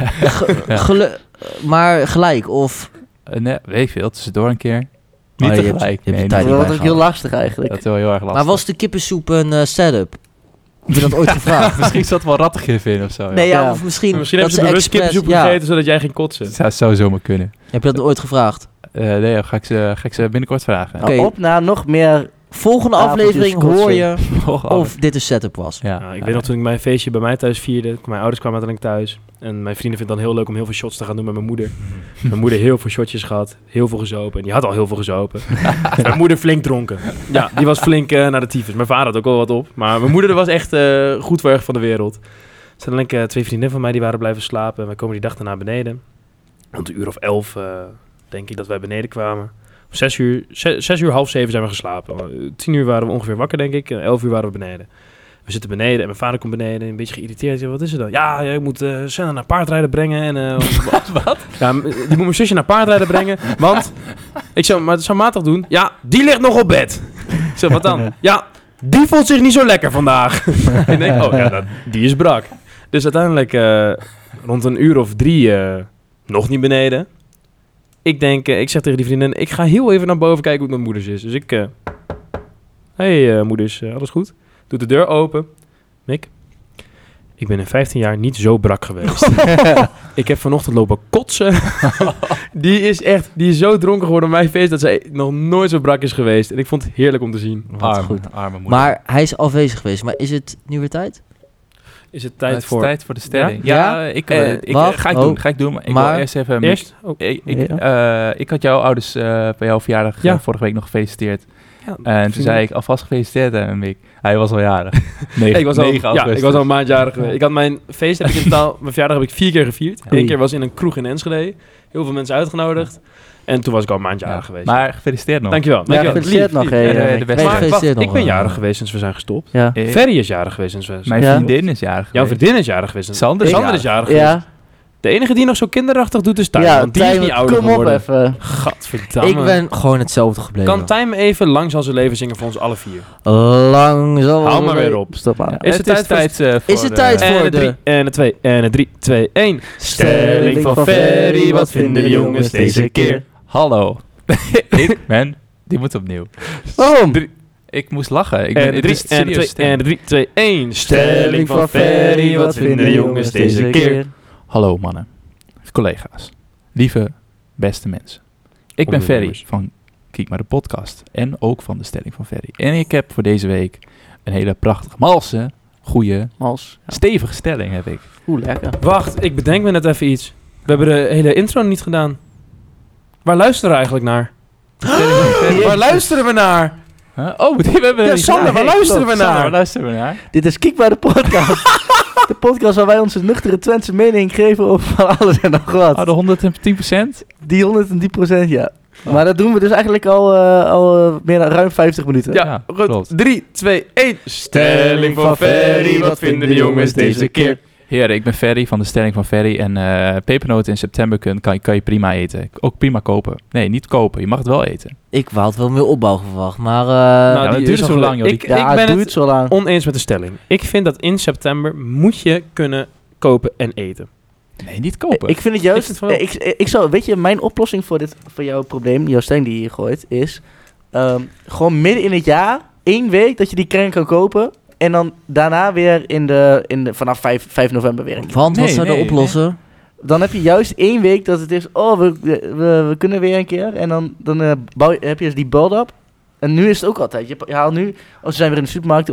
maar gelijk, of... Nee, weet ik veel. Tussendoor een keer. Oh, Niet je hebt- tegelijk. je hebt Nee, de tijd niet Dat niet wordt ook heel lastig eigenlijk. Dat is wel heel erg lastig. Maar was de kippensoep een setup? Heb je dat ooit gevraagd? Misschien zat wel rattengif in of zo. Nee, Ja. of misschien... Misschien dat hebben ze bewust expres- kippensoep gegeten, zodat jij ging kotsen. Dat zou sowieso maar kunnen. Heb je dat ooit gevraagd? Nee, ga ik ze binnenkort vragen. Nou, Oké. op naar nog meer... Volgende Avondjes aflevering kotsen. hoor je Oh, of dit een setup was. Ja, ik weet nog toen ik mijn feestje bij mij thuis vierde. Mijn ouders kwamen uiteindelijk thuis. En mijn vrienden vinden het dan heel leuk om heel veel shots te gaan doen met mijn moeder. Mijn moeder heel veel shotjes gehad. Heel veel gezopen. En die had al heel veel gezopen. Mijn moeder flink dronken. Ja, die was flink naar de tyfus. Mijn vader had ook wel wat op. Maar mijn moeder was echt goed voor erg van de wereld. Er zijn alleen 2 vriendinnen van mij die waren blijven slapen. Wij komen die dag daarna beneden. Rond een uur of 11 denk ik dat wij beneden kwamen. 6 uur, 6:30 zijn we geslapen. 10 uur waren we ongeveer wakker, denk ik. 11 uur waren we beneden. We zitten beneden en mijn vader komt beneden, een beetje geïrriteerd. Ja, wat is er dan? Ja, ik moet Senna naar paardrijden brengen. En, Wat? Ja, die moet mijn zusje naar paardrijden brengen. Want, ik zei, maar dat zou maat toch doen? Ja, die ligt nog op bed. Ik zei, wat dan? Ja, die voelt zich niet zo lekker vandaag. Ik denk, oh ja, die is brak. Dus uiteindelijk rond een uur of 3 nog niet beneden. Ik denk, ik zeg tegen die vriendin, ik ga heel even naar boven kijken hoe het met moeders is. Dus ik, hey moeders, alles goed? Doet de deur open. Mick, ik ben in 15 jaar niet zo brak geweest. Ik heb vanochtend lopen kotsen. Die is zo dronken geworden op mijn feest dat zij nog nooit zo brak is geweest. En ik vond het heerlijk om te zien. Arme moeder. Maar hij is afwezig geweest. Maar is het nu weer tijd? Is het Het tijd is voor... tijd voor de stelling. Ja? Ja, wacht. ga ik doen. Maar ik Maar- wil eerst even... Eerst? Oh. Ik had jouw ouders bij jouw verjaardag vorige week nog gefeliciteerd. Ja, En toen zei ik alvast gefeliciteerd aan Mick. Hij was al jarig. ik was al een maand jarig geweest. Ik had mijn feest, heb ik in totaal, mijn verjaardag heb ik 4 keer gevierd. Oei. 1 keer was in een kroeg in Enschede. Heel veel mensen uitgenodigd. En toen was ik al een maand jarig geweest. Maar gefeliciteerd nog. Dankjewel. Ja, gefeliciteerd nog. De Hey, beste. Maar gefeliciteerd wacht, nog, ik ben ja. jarig geweest sinds we zijn gestopt. Ja. Ferry is jarig geweest sinds we zijn Mijn Ja. vriendin is jarig Jouw geweest. vriendin is jarig geweest. Sander Sander is jarig geweest. Ja, De enige die nog zo kinderachtig doet is Tijm. ja, want die is niet ouder kom op geworden. even. Gadverdamme. Ik ben gewoon hetzelfde gebleven. Kan Tijm even Lang zal zijn leven zingen voor ons alle 4? Lang zo... Hou maar weer op. Stop maar. Ja, Is het tijd voor... Is het tijd En voor een 3, en een 2, en een 3, 2, 1. Stelling van Ferry, wat vinden de jongens deze keer? Hallo. Die moet opnieuw. Waarom? Ik moest lachen. En de 3, en de 2, en de 3, 2, 1. Stelling van Ferry, wat vinden de jongens deze keer? Hallo mannen, collega's, lieve beste mensen. Ik ben Ferry Ondernemers. van Kijk maar de podcast en ook van de Stelling van Ferry. En ik heb voor deze week een hele prachtige, malse, goede, Als. Ja. stevige stelling heb ik. Oeh, lekker. Wacht, ik bedenk me net even iets. We hebben de hele intro niet gedaan. Waar luisteren we eigenlijk naar? Waar luisteren we naar? Huh? Oh, die hebben we Ja, niet Sander, gedaan. waar luisteren we Sander, naar? waar luisteren we naar? Dit is Kijk maar de podcast. De podcast waar wij onze nuchtere Twentse mening geven over van alles en nog wat. Oh, de 110%? Die 110%, ja. Maar dat doen we dus eigenlijk al meer dan ruim 50 minuten. Ja, Ja, goed. klopt. 3, 2, 1. Stelling van Ferry, wat vinden de jongens deze keer? Heren, ik ben Ferry van de Stelling van Ferry. En pepernoten in september kan je prima eten. Ook prima kopen. Nee, niet kopen. Je mag het wel eten. Ik had wel meer opbouw verwacht, maar... Nou, dat die duurt is zo al lang, joh. Ik Ja, ben doe het het zo lang. oneens met de stelling. Ik vind dat in september moet je kunnen kopen en eten. Nee, niet kopen. Ik vind het juist... Ik vind het Ik zou, weet je, mijn oplossing voor jouw probleem, jouw stelling die je gooit, is gewoon midden in het jaar, 1 week dat je die kern kan kopen. En dan daarna weer vanaf 5 november weer. Want wat Nee, zou nee, dat oplossen? Dan heb je juist 1 week dat het is, we kunnen weer een keer. En dan heb je dus die build-up. En nu is het ook altijd. Je haalt nu, ze zijn weer in de supermarkt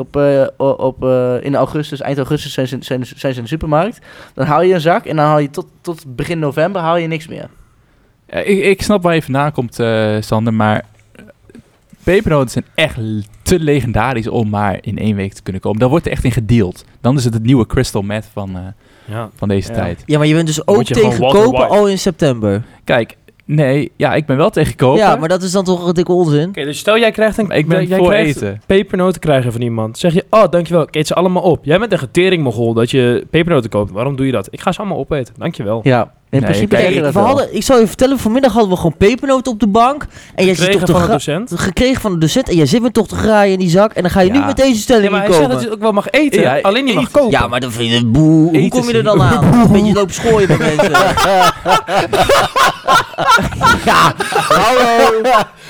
in augustus, eind augustus zijn ze in de supermarkt. Dan haal je een zak en dan haal je tot begin november haal je niks meer. Ja, ik snap waar je vandaan komt, Sander, maar pepernoten zijn echt te legendarisch om maar in 1 week te kunnen kopen. Daar wordt er echt in gedeeld. Dan is het nieuwe crystal meth van deze Ja. tijd. Ja, maar je bent dus Dan ook moet je gewoon tegen Walter kopen White. al in september. Kijk, Nee, ja, ik ben wel tegen kopen. Ja, maar dat is dan toch een dikke onzin? Oké, dus stel jij krijgt Maar ik ben jij voor krijgt eten. pepernoten krijgen van iemand. Zeg je, oh, dankjewel, ik eet ze allemaal op. Jij bent een geteringmogol dat je pepernoten koopt. Waarom doe je dat? Ik ga ze allemaal opeten, dankjewel. Ja, in Nee, principe kijk, krijg je dat we wel. hadden, ik zal je vertellen, vanmiddag hadden we gewoon pepernoten op de bank. En jij zit Gekregen toch van te een docent. gekregen van de docent. En jij zit me toch te graaien in die zak. En dan ga je nu Ja. met deze stelling Ja, maar hij komen. zegt dat je het ook wel mag eten, Ja, alleen niet mag eten. kopen. Ja, maar dan vind je het boe. Hoe Eten kom je ze er dan niet. aan? Een beetje lopen schooien met mensen. Ja, hallo.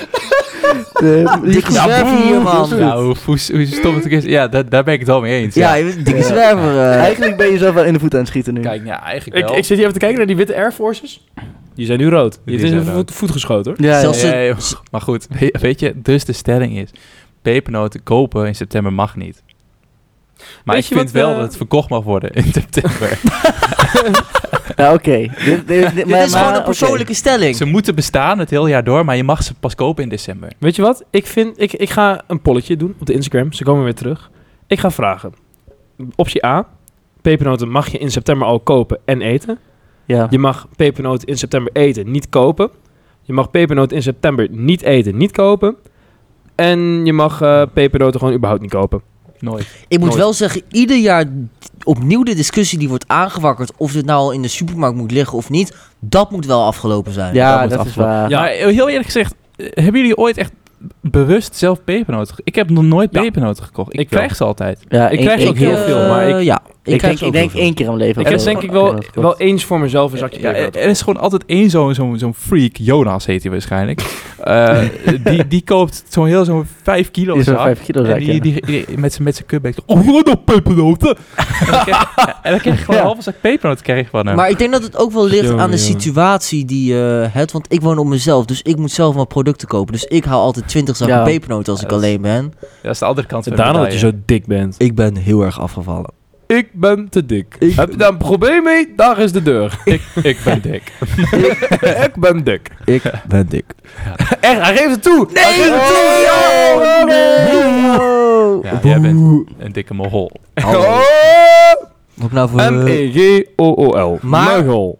Dikke zwerver hier, man. Nou, hoe stom het ook is. Ja, daar ben ik het wel mee eens. Ja, je bent een dikke zwerver. Eigenlijk ben je zelf wel in de voet aan het schieten nu. Kijk, ja, eigenlijk wel. Ik zit hier even te kijken naar die witte Air Forces. Die zijn nu rood. Die Die heeft in zijn zijn voet geschoten, hoor. Ja, Zelfs- Nee, maar goed, weet je, dus de stelling is... pepernoten kopen in september mag niet. Maar Weet ik je vind wat, wel dat het verkocht mag worden in september. ja, oké. Dit is gewoon een persoonlijke stelling. Ze moeten bestaan het hele jaar door, maar je mag ze pas kopen in december. Weet je wat? Ik ga een polletje doen op de Instagram. Ze komen weer terug. Ik ga vragen. Optie A. Pepernoten mag je in september al kopen en eten. Ja. Je mag pepernoten in september eten, niet kopen. Je mag pepernoten in september niet eten, niet kopen. En je mag pepernoten gewoon überhaupt niet kopen. Nooit. Ik moet Nooit. wel zeggen, ieder jaar opnieuw de discussie die wordt aangewakkerd... of dit nou al in de supermarkt moet liggen of niet... dat moet wel afgelopen zijn. Ja, moet dat is afgelopen. waar. Ja. Maar heel eerlijk gezegd, hebben jullie ooit echt bewust zelf pepernoten Ik heb nog nooit Ja. pepernoten gekocht. Ik Ik wel. krijg ze altijd. Ja, Ik krijg ook heel veel, maar Ik denk één keer in mijn leven. Ik heb denk ik wel eens voor mezelf een zakje Ja, pepernoten. er is gewoon altijd één zo'n freak, Jonas heet hij waarschijnlijk. Die koopt zo'n 5 kilo Die zo'n zak. 5 kilo zak, En ja. die met zijn cupbag. Oh, wat nog pepernoten? En dan kreeg ik gewoon Ja. een halve zak pepernoten kreeg ik van hem. Maar ik denk dat het ook wel ligt Jongen, aan de jongen. situatie die je hebt. Want ik woon op mezelf, dus ik moet zelf mijn producten kopen. Dus ik haal altijd 20 zakken Ja. pepernoten als Ja, ik dat is- alleen ben. Dat is de andere kant van de Daarom dat je medaille. zo dik bent. Ik ben heel erg afgevallen. Ik ben te dik. Heb je daar een probleem mee? Daar is de deur. Ik ben dik. Ik ben dik. Ik ben dik. Echt, hij geeft het toe. Nee, Hij geeft het toe. nee! Ja, jij bent een dikke mogol. Oh. Moet ik nou voor... M-E-G-O-O-L. Maar- Muggel.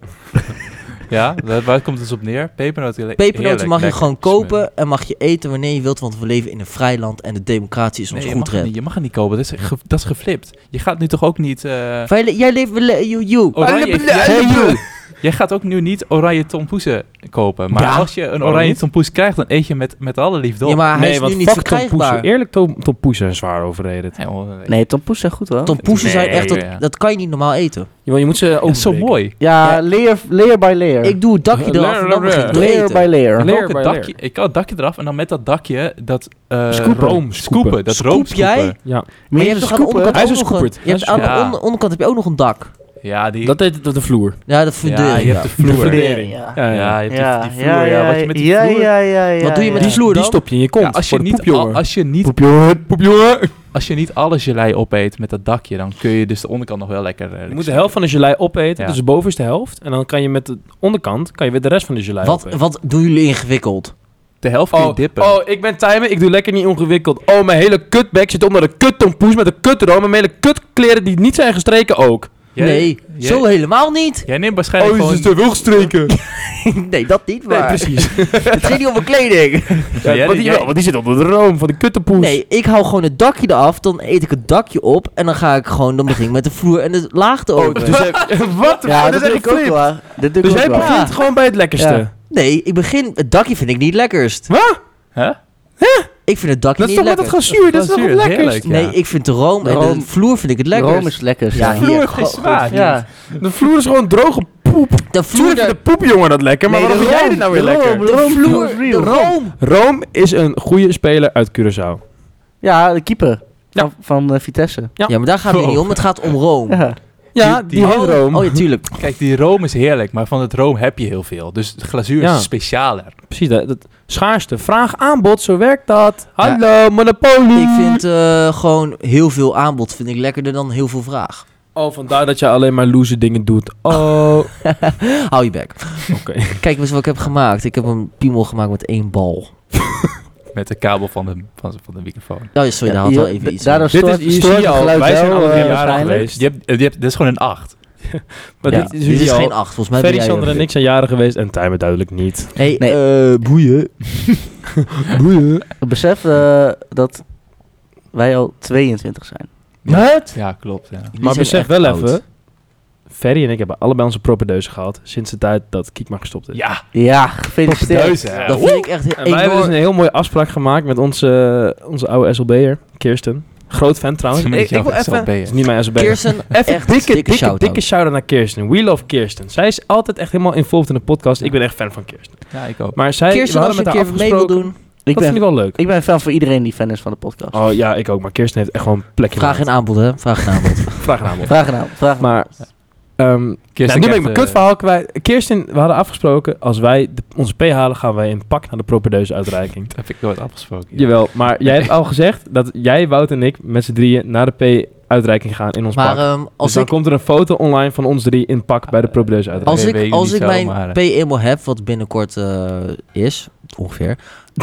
Ja, waar komt het dus op neer? Pepernoten. Pepernoten mag je lekker, gewoon lekker kopen en mag je eten wanneer je wilt, want we leven in een vrij land en de democratie is ons Nee, goed red. je mag het niet kopen. Dat is geflipt. Je gaat nu toch ook niet... Jij leeft... You. Oranje, jij gaat ook nu niet oranje tompoesen kopen. Maar Ja. als je een Waarom oranje niet? tompoes krijgt, dan eet je met alle liefde op. Ja, maar hij Nee, is want nu niet fuck Tom verkrijgbaar. Poes. Eerlijk, Tom Poes is zwaar overreden. Nee, tompoes zijn goed hoor. Tompoesen zijn Nee, echt... ja. Dat kan je niet normaal eten. Je moet ze Dat ook is zo mooi. Ja, Ja. layer by layer. Ik doe het dakje eraf en dan begin ik te Layer eten. by layer. Layer Ook by het layer. dakje, ik kan het dakje eraf en dan met dat dakje dat Scoopen. room scoopen. Dat Scoop room jij? scoopen. Ja, Maar je hebt dus aan de onderkant Hij is ook een nog een... scoopert. Je hebt aan Ja. de onderkant heb je ook nog een dak. Ja, die... dat heet de vloer. Ja, de ja, fundering. je hebt de vloer. fundering. Ja. Ja, je hebt Ja, die vloer. Ja, wat je met die ja, vloer... ja. Wat doe je met ja. die vloer Die dan? stop je in je kont. Ja, als je voor de niet poepjongen. Als je niet alle gelei opeet met dat dakje, dan kun je dus de onderkant nog wel lekker... Je moet de helft van de gelei opeten, Ja. dus de bovenste helft. En dan kan je met de onderkant weer de rest van de gelei opeten. Wat doen jullie ingewikkeld? De helft kun je dippen. Oh, ik ben Tijmen, ik doe lekker niet ongewikkeld. Oh, mijn hele kutbek zit onder de kuttompoes met een kutroom. En mijn hele kutkleren die niet zijn gestreken ook. Nee, zo helemaal niet. Jij neemt waarschijnlijk gewoon... te veel gestreken. Nee, dat niet Nee, waar. precies. Het ging niet om mijn kleding. jij- Want die zit onder de room van de kuttompoes. Nee, ik hou gewoon het dakje eraf, dan eet ik het dakje op en dan ga ik gewoon, dan begin ik met de vloer en de laag te openen. Wat? Ja, dat is doe echt ik ook flip. wel. Dat doe ik Dus ook jij wel. begint gewoon bij het lekkerste. Ja. Nee, het dakje vind ik niet lekkerst. Wat? Huh? Ik vind het dakje Dat is niet toch met lekker. het glazuur? Dat is toch Glazuur het is lekkerst? heerlijk. Nee, ik vind de room De en room- de vloer vind ik het De lekkerst. room is lekker. Ja, De vloer hier. heeft geen smaak. Ja. De vloer is gewoon droge poep. De vloer, Tuurlijk vindt de poepjongen dat lekker, maar Nee, waarom de vind jij room, dit nou weer de lekker? room, de vloer, is de real. room. Room is een goede speler uit Curaçao. Ja, de keeper. Ja. Van Vitesse. Ja. Ja, maar daar gaat het niet om. Het gaat om room. Ja. Ja, die heet Room. Oh ja, tuurlijk. Kijk, die room is heerlijk, maar van het room heb je heel veel. Dus het glazuur Ja. is specialer. Precies, dat schaarste. Vraag aanbod, zo werkt dat. Hallo, Monopoly. Ik vind gewoon heel veel aanbod vind ik lekkerder dan heel veel vraag. Oh, vandaar dat je alleen maar loose dingen doet. Oh. Hou je bek. Oké. Kijk eens wat ik heb gemaakt. Ik heb een piemel gemaakt met 1 bal. Met de kabel van de microfoon. Oh ja, sorry, daar had wel even iets. Daardoor Dit is, stoort hier stoort zie je het al, geluid wij zijn wel, al 3 jaar waarschijnlijk. geweest. Dit is gewoon een 8. Maar Ja, dit is, Dit is al. geen 8, volgens mij ben Ferry, jij Sander ook. en ik zijn jaren geweest en Tijmen duidelijk niet. Hey, Nee. boeien. Boeien. Besef dat wij al 22 zijn. Wat? Ja, klopt. Ja. Maar besef wel even, Ferry en ik hebben allebei onze propedeuse gehad sinds de tijd dat Kiekma gestopt is. Ja, Ja, gefeliciteerd. propedeuse. Dat vind ik echt En wij hebben dus enorm. een heel mooie afspraak gemaakt met onze oude SLB'er, Kirsten. Groot fan trouwens. Ik wil even... Het is niet mijn SLB'er. Kirsten, Even echt dikke shout-out naar Kirsten. We love Kirsten. Zij is altijd echt helemaal involved in de podcast. Ik ben echt fan van Kirsten. Ja, ik ook. Maar zij, Kirsten, we als hadden je met een haar keer mee wil afgesproken. doen. Dat vind ik wel leuk. Ik ben fan voor iedereen die fan is van de podcast. Oh ja, ik ook. Maar Kirsten heeft echt gewoon een plekje. Vraag en aanbod, hè? Vraag en aanbod. Vraag en aanbod. Vraag aan. Maar nu ben ik mijn kutverhaal kwijt. Kirsten, we hadden afgesproken, als wij onze P halen, gaan wij een pak naar de propedeuse uitreiking. Dat heb ik nooit afgesproken. Ja. Jawel, maar jij hebt al gezegd dat jij, Wout en ik met z'n drieën naar de P-uitreiking gaan in ons Maar pak. Dus als dan ik, komt er een foto online van ons drie in pak bij de propedeuse uitreiking. als weet ik, je als niet ik zo, mijn maar, P eenmaal heb, wat binnenkort is, ongeveer,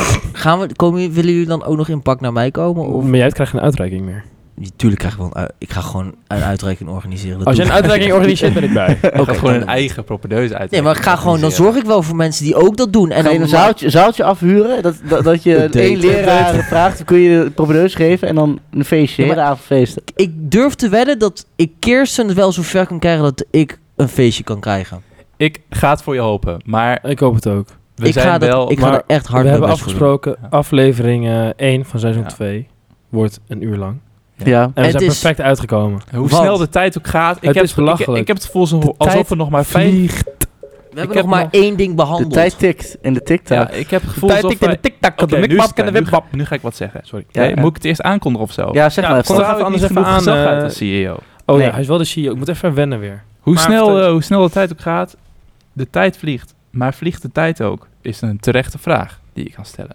willen jullie dan ook nog in pak naar mij komen? Of? Maar jij krijgt geen uitreiking meer. Tuurlijk krijg ik wel ik ga gewoon een uitreiking organiseren. Dat Als je doe een ik. uitreiking organiseert, ben ik bij. Hij gaat gewoon dan- een eigen propedeuse uit. Nee, maar ik ga gewoon, dan zorg ik wel voor mensen die ook dat doen. En Ga je dan een zaaltje afhuren, dat je Een date. één leraar vraagt, kun je de propedeuse geven en dan een feestje, Ja, hele maar- avond feesten. Ik durf te wedden dat ik Kirsten wel zo ver kan krijgen dat ik een feestje kan krijgen. Ik ga het voor je hopen, maar Ik hoop het ook. we Ik zijn ga wel... er echt hard We hebben mijn best voor afgesproken, Ja. aflevering 1 van seizoen Ja. 2 wordt een uur lang. Ja. En we Het zijn is- perfect uitgekomen. Hoe Want- snel de tijd ook gaat. Het is belachelijk. Ik heb het gevoel alsof tijd er nog maar 5... We hebben heb nog maar nog- één ding De behandeld. tijd tikt en de tiktak. Ja, ik heb het gevoel Tijd alsof tikt in de wij... tiktak, Oké, de nu, mikmap en de wipwap. nu ga ik wat zeggen. Sorry. Ja, Nee, ja. moet ik het eerst aankondigen of zo? Ja, zeg Ja, maar kom even. er even anders even aan, gezag uit als CEO. Oh Nee. ja, hij is wel de CEO. Ik moet even wennen weer. Hoe Maar snel, vertel- hoe snel de tijd ook gaat, de tijd vliegt. Maar vliegt de tijd ook? Is een terechte vraag die ik kan stellen.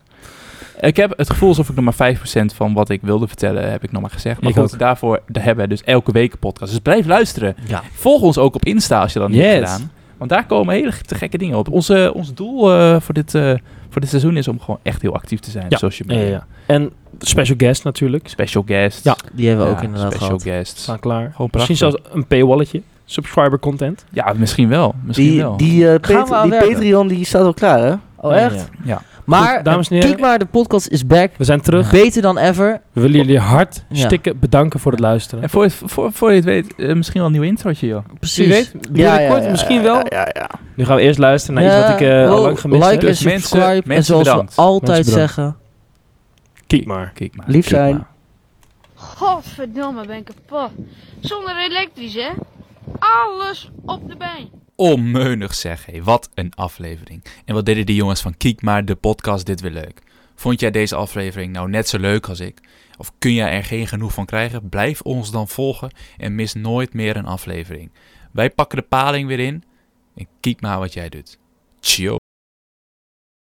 Ik heb het gevoel alsof ik nog maar 5% van wat ik wilde vertellen heb ik nog maar gezegd. Maar Ik goed, ook. daarvoor hebben we dus elke week een podcast. Dus blijf luisteren. Ja. Volg ons ook op Insta als je dat niet Yes. hebt gedaan. Want daar komen hele te gekke dingen op. Ons doel voor dit seizoen is om gewoon echt heel actief te zijn op social media. Ja. En special guest natuurlijk. Special guests. Ja. Die hebben we Ja, ook inderdaad special gehad. guests. Staan klaar. Gewoon Misschien prachtig. zelfs een paywalletje. Subscriber content. Ja, misschien wel. Misschien Die, wel. die, Gaan we aan die werken. Patreon die staat al klaar, hè? Oh, echt? Ja. Ja. Maar, Goed, dames en heren. kijk maar, de podcast is back. We zijn terug. Beter dan ever. We willen jullie Ja. stikken bedanken voor het luisteren. En voor je het weet, misschien wel een nieuw introotje, joh. Precies. Wie weet, binnenkort misschien wel. Ja. Nu gaan we eerst luisteren naar iets wat ik al lang gemist like heb. en Dus mensen- subscribe. En mensen zoals bedankt. we altijd Mensen bedankt. zeggen. Kijk maar. Kijk maar. Lief zijn. Kijk Godverdomme, ben ik kapot. Zonder elektrisch, hè? Alles op de been. Onmeunig zeg, hé. Wat een aflevering. En wat deden die jongens van Kiek maar, de podcast, dit weer leuk. Vond jij deze aflevering nou net zo leuk als ik? Of kun jij er geen genoeg van krijgen? Blijf ons dan volgen en mis nooit meer een aflevering. Wij pakken de paling weer in en kijk maar wat jij doet. Ciao.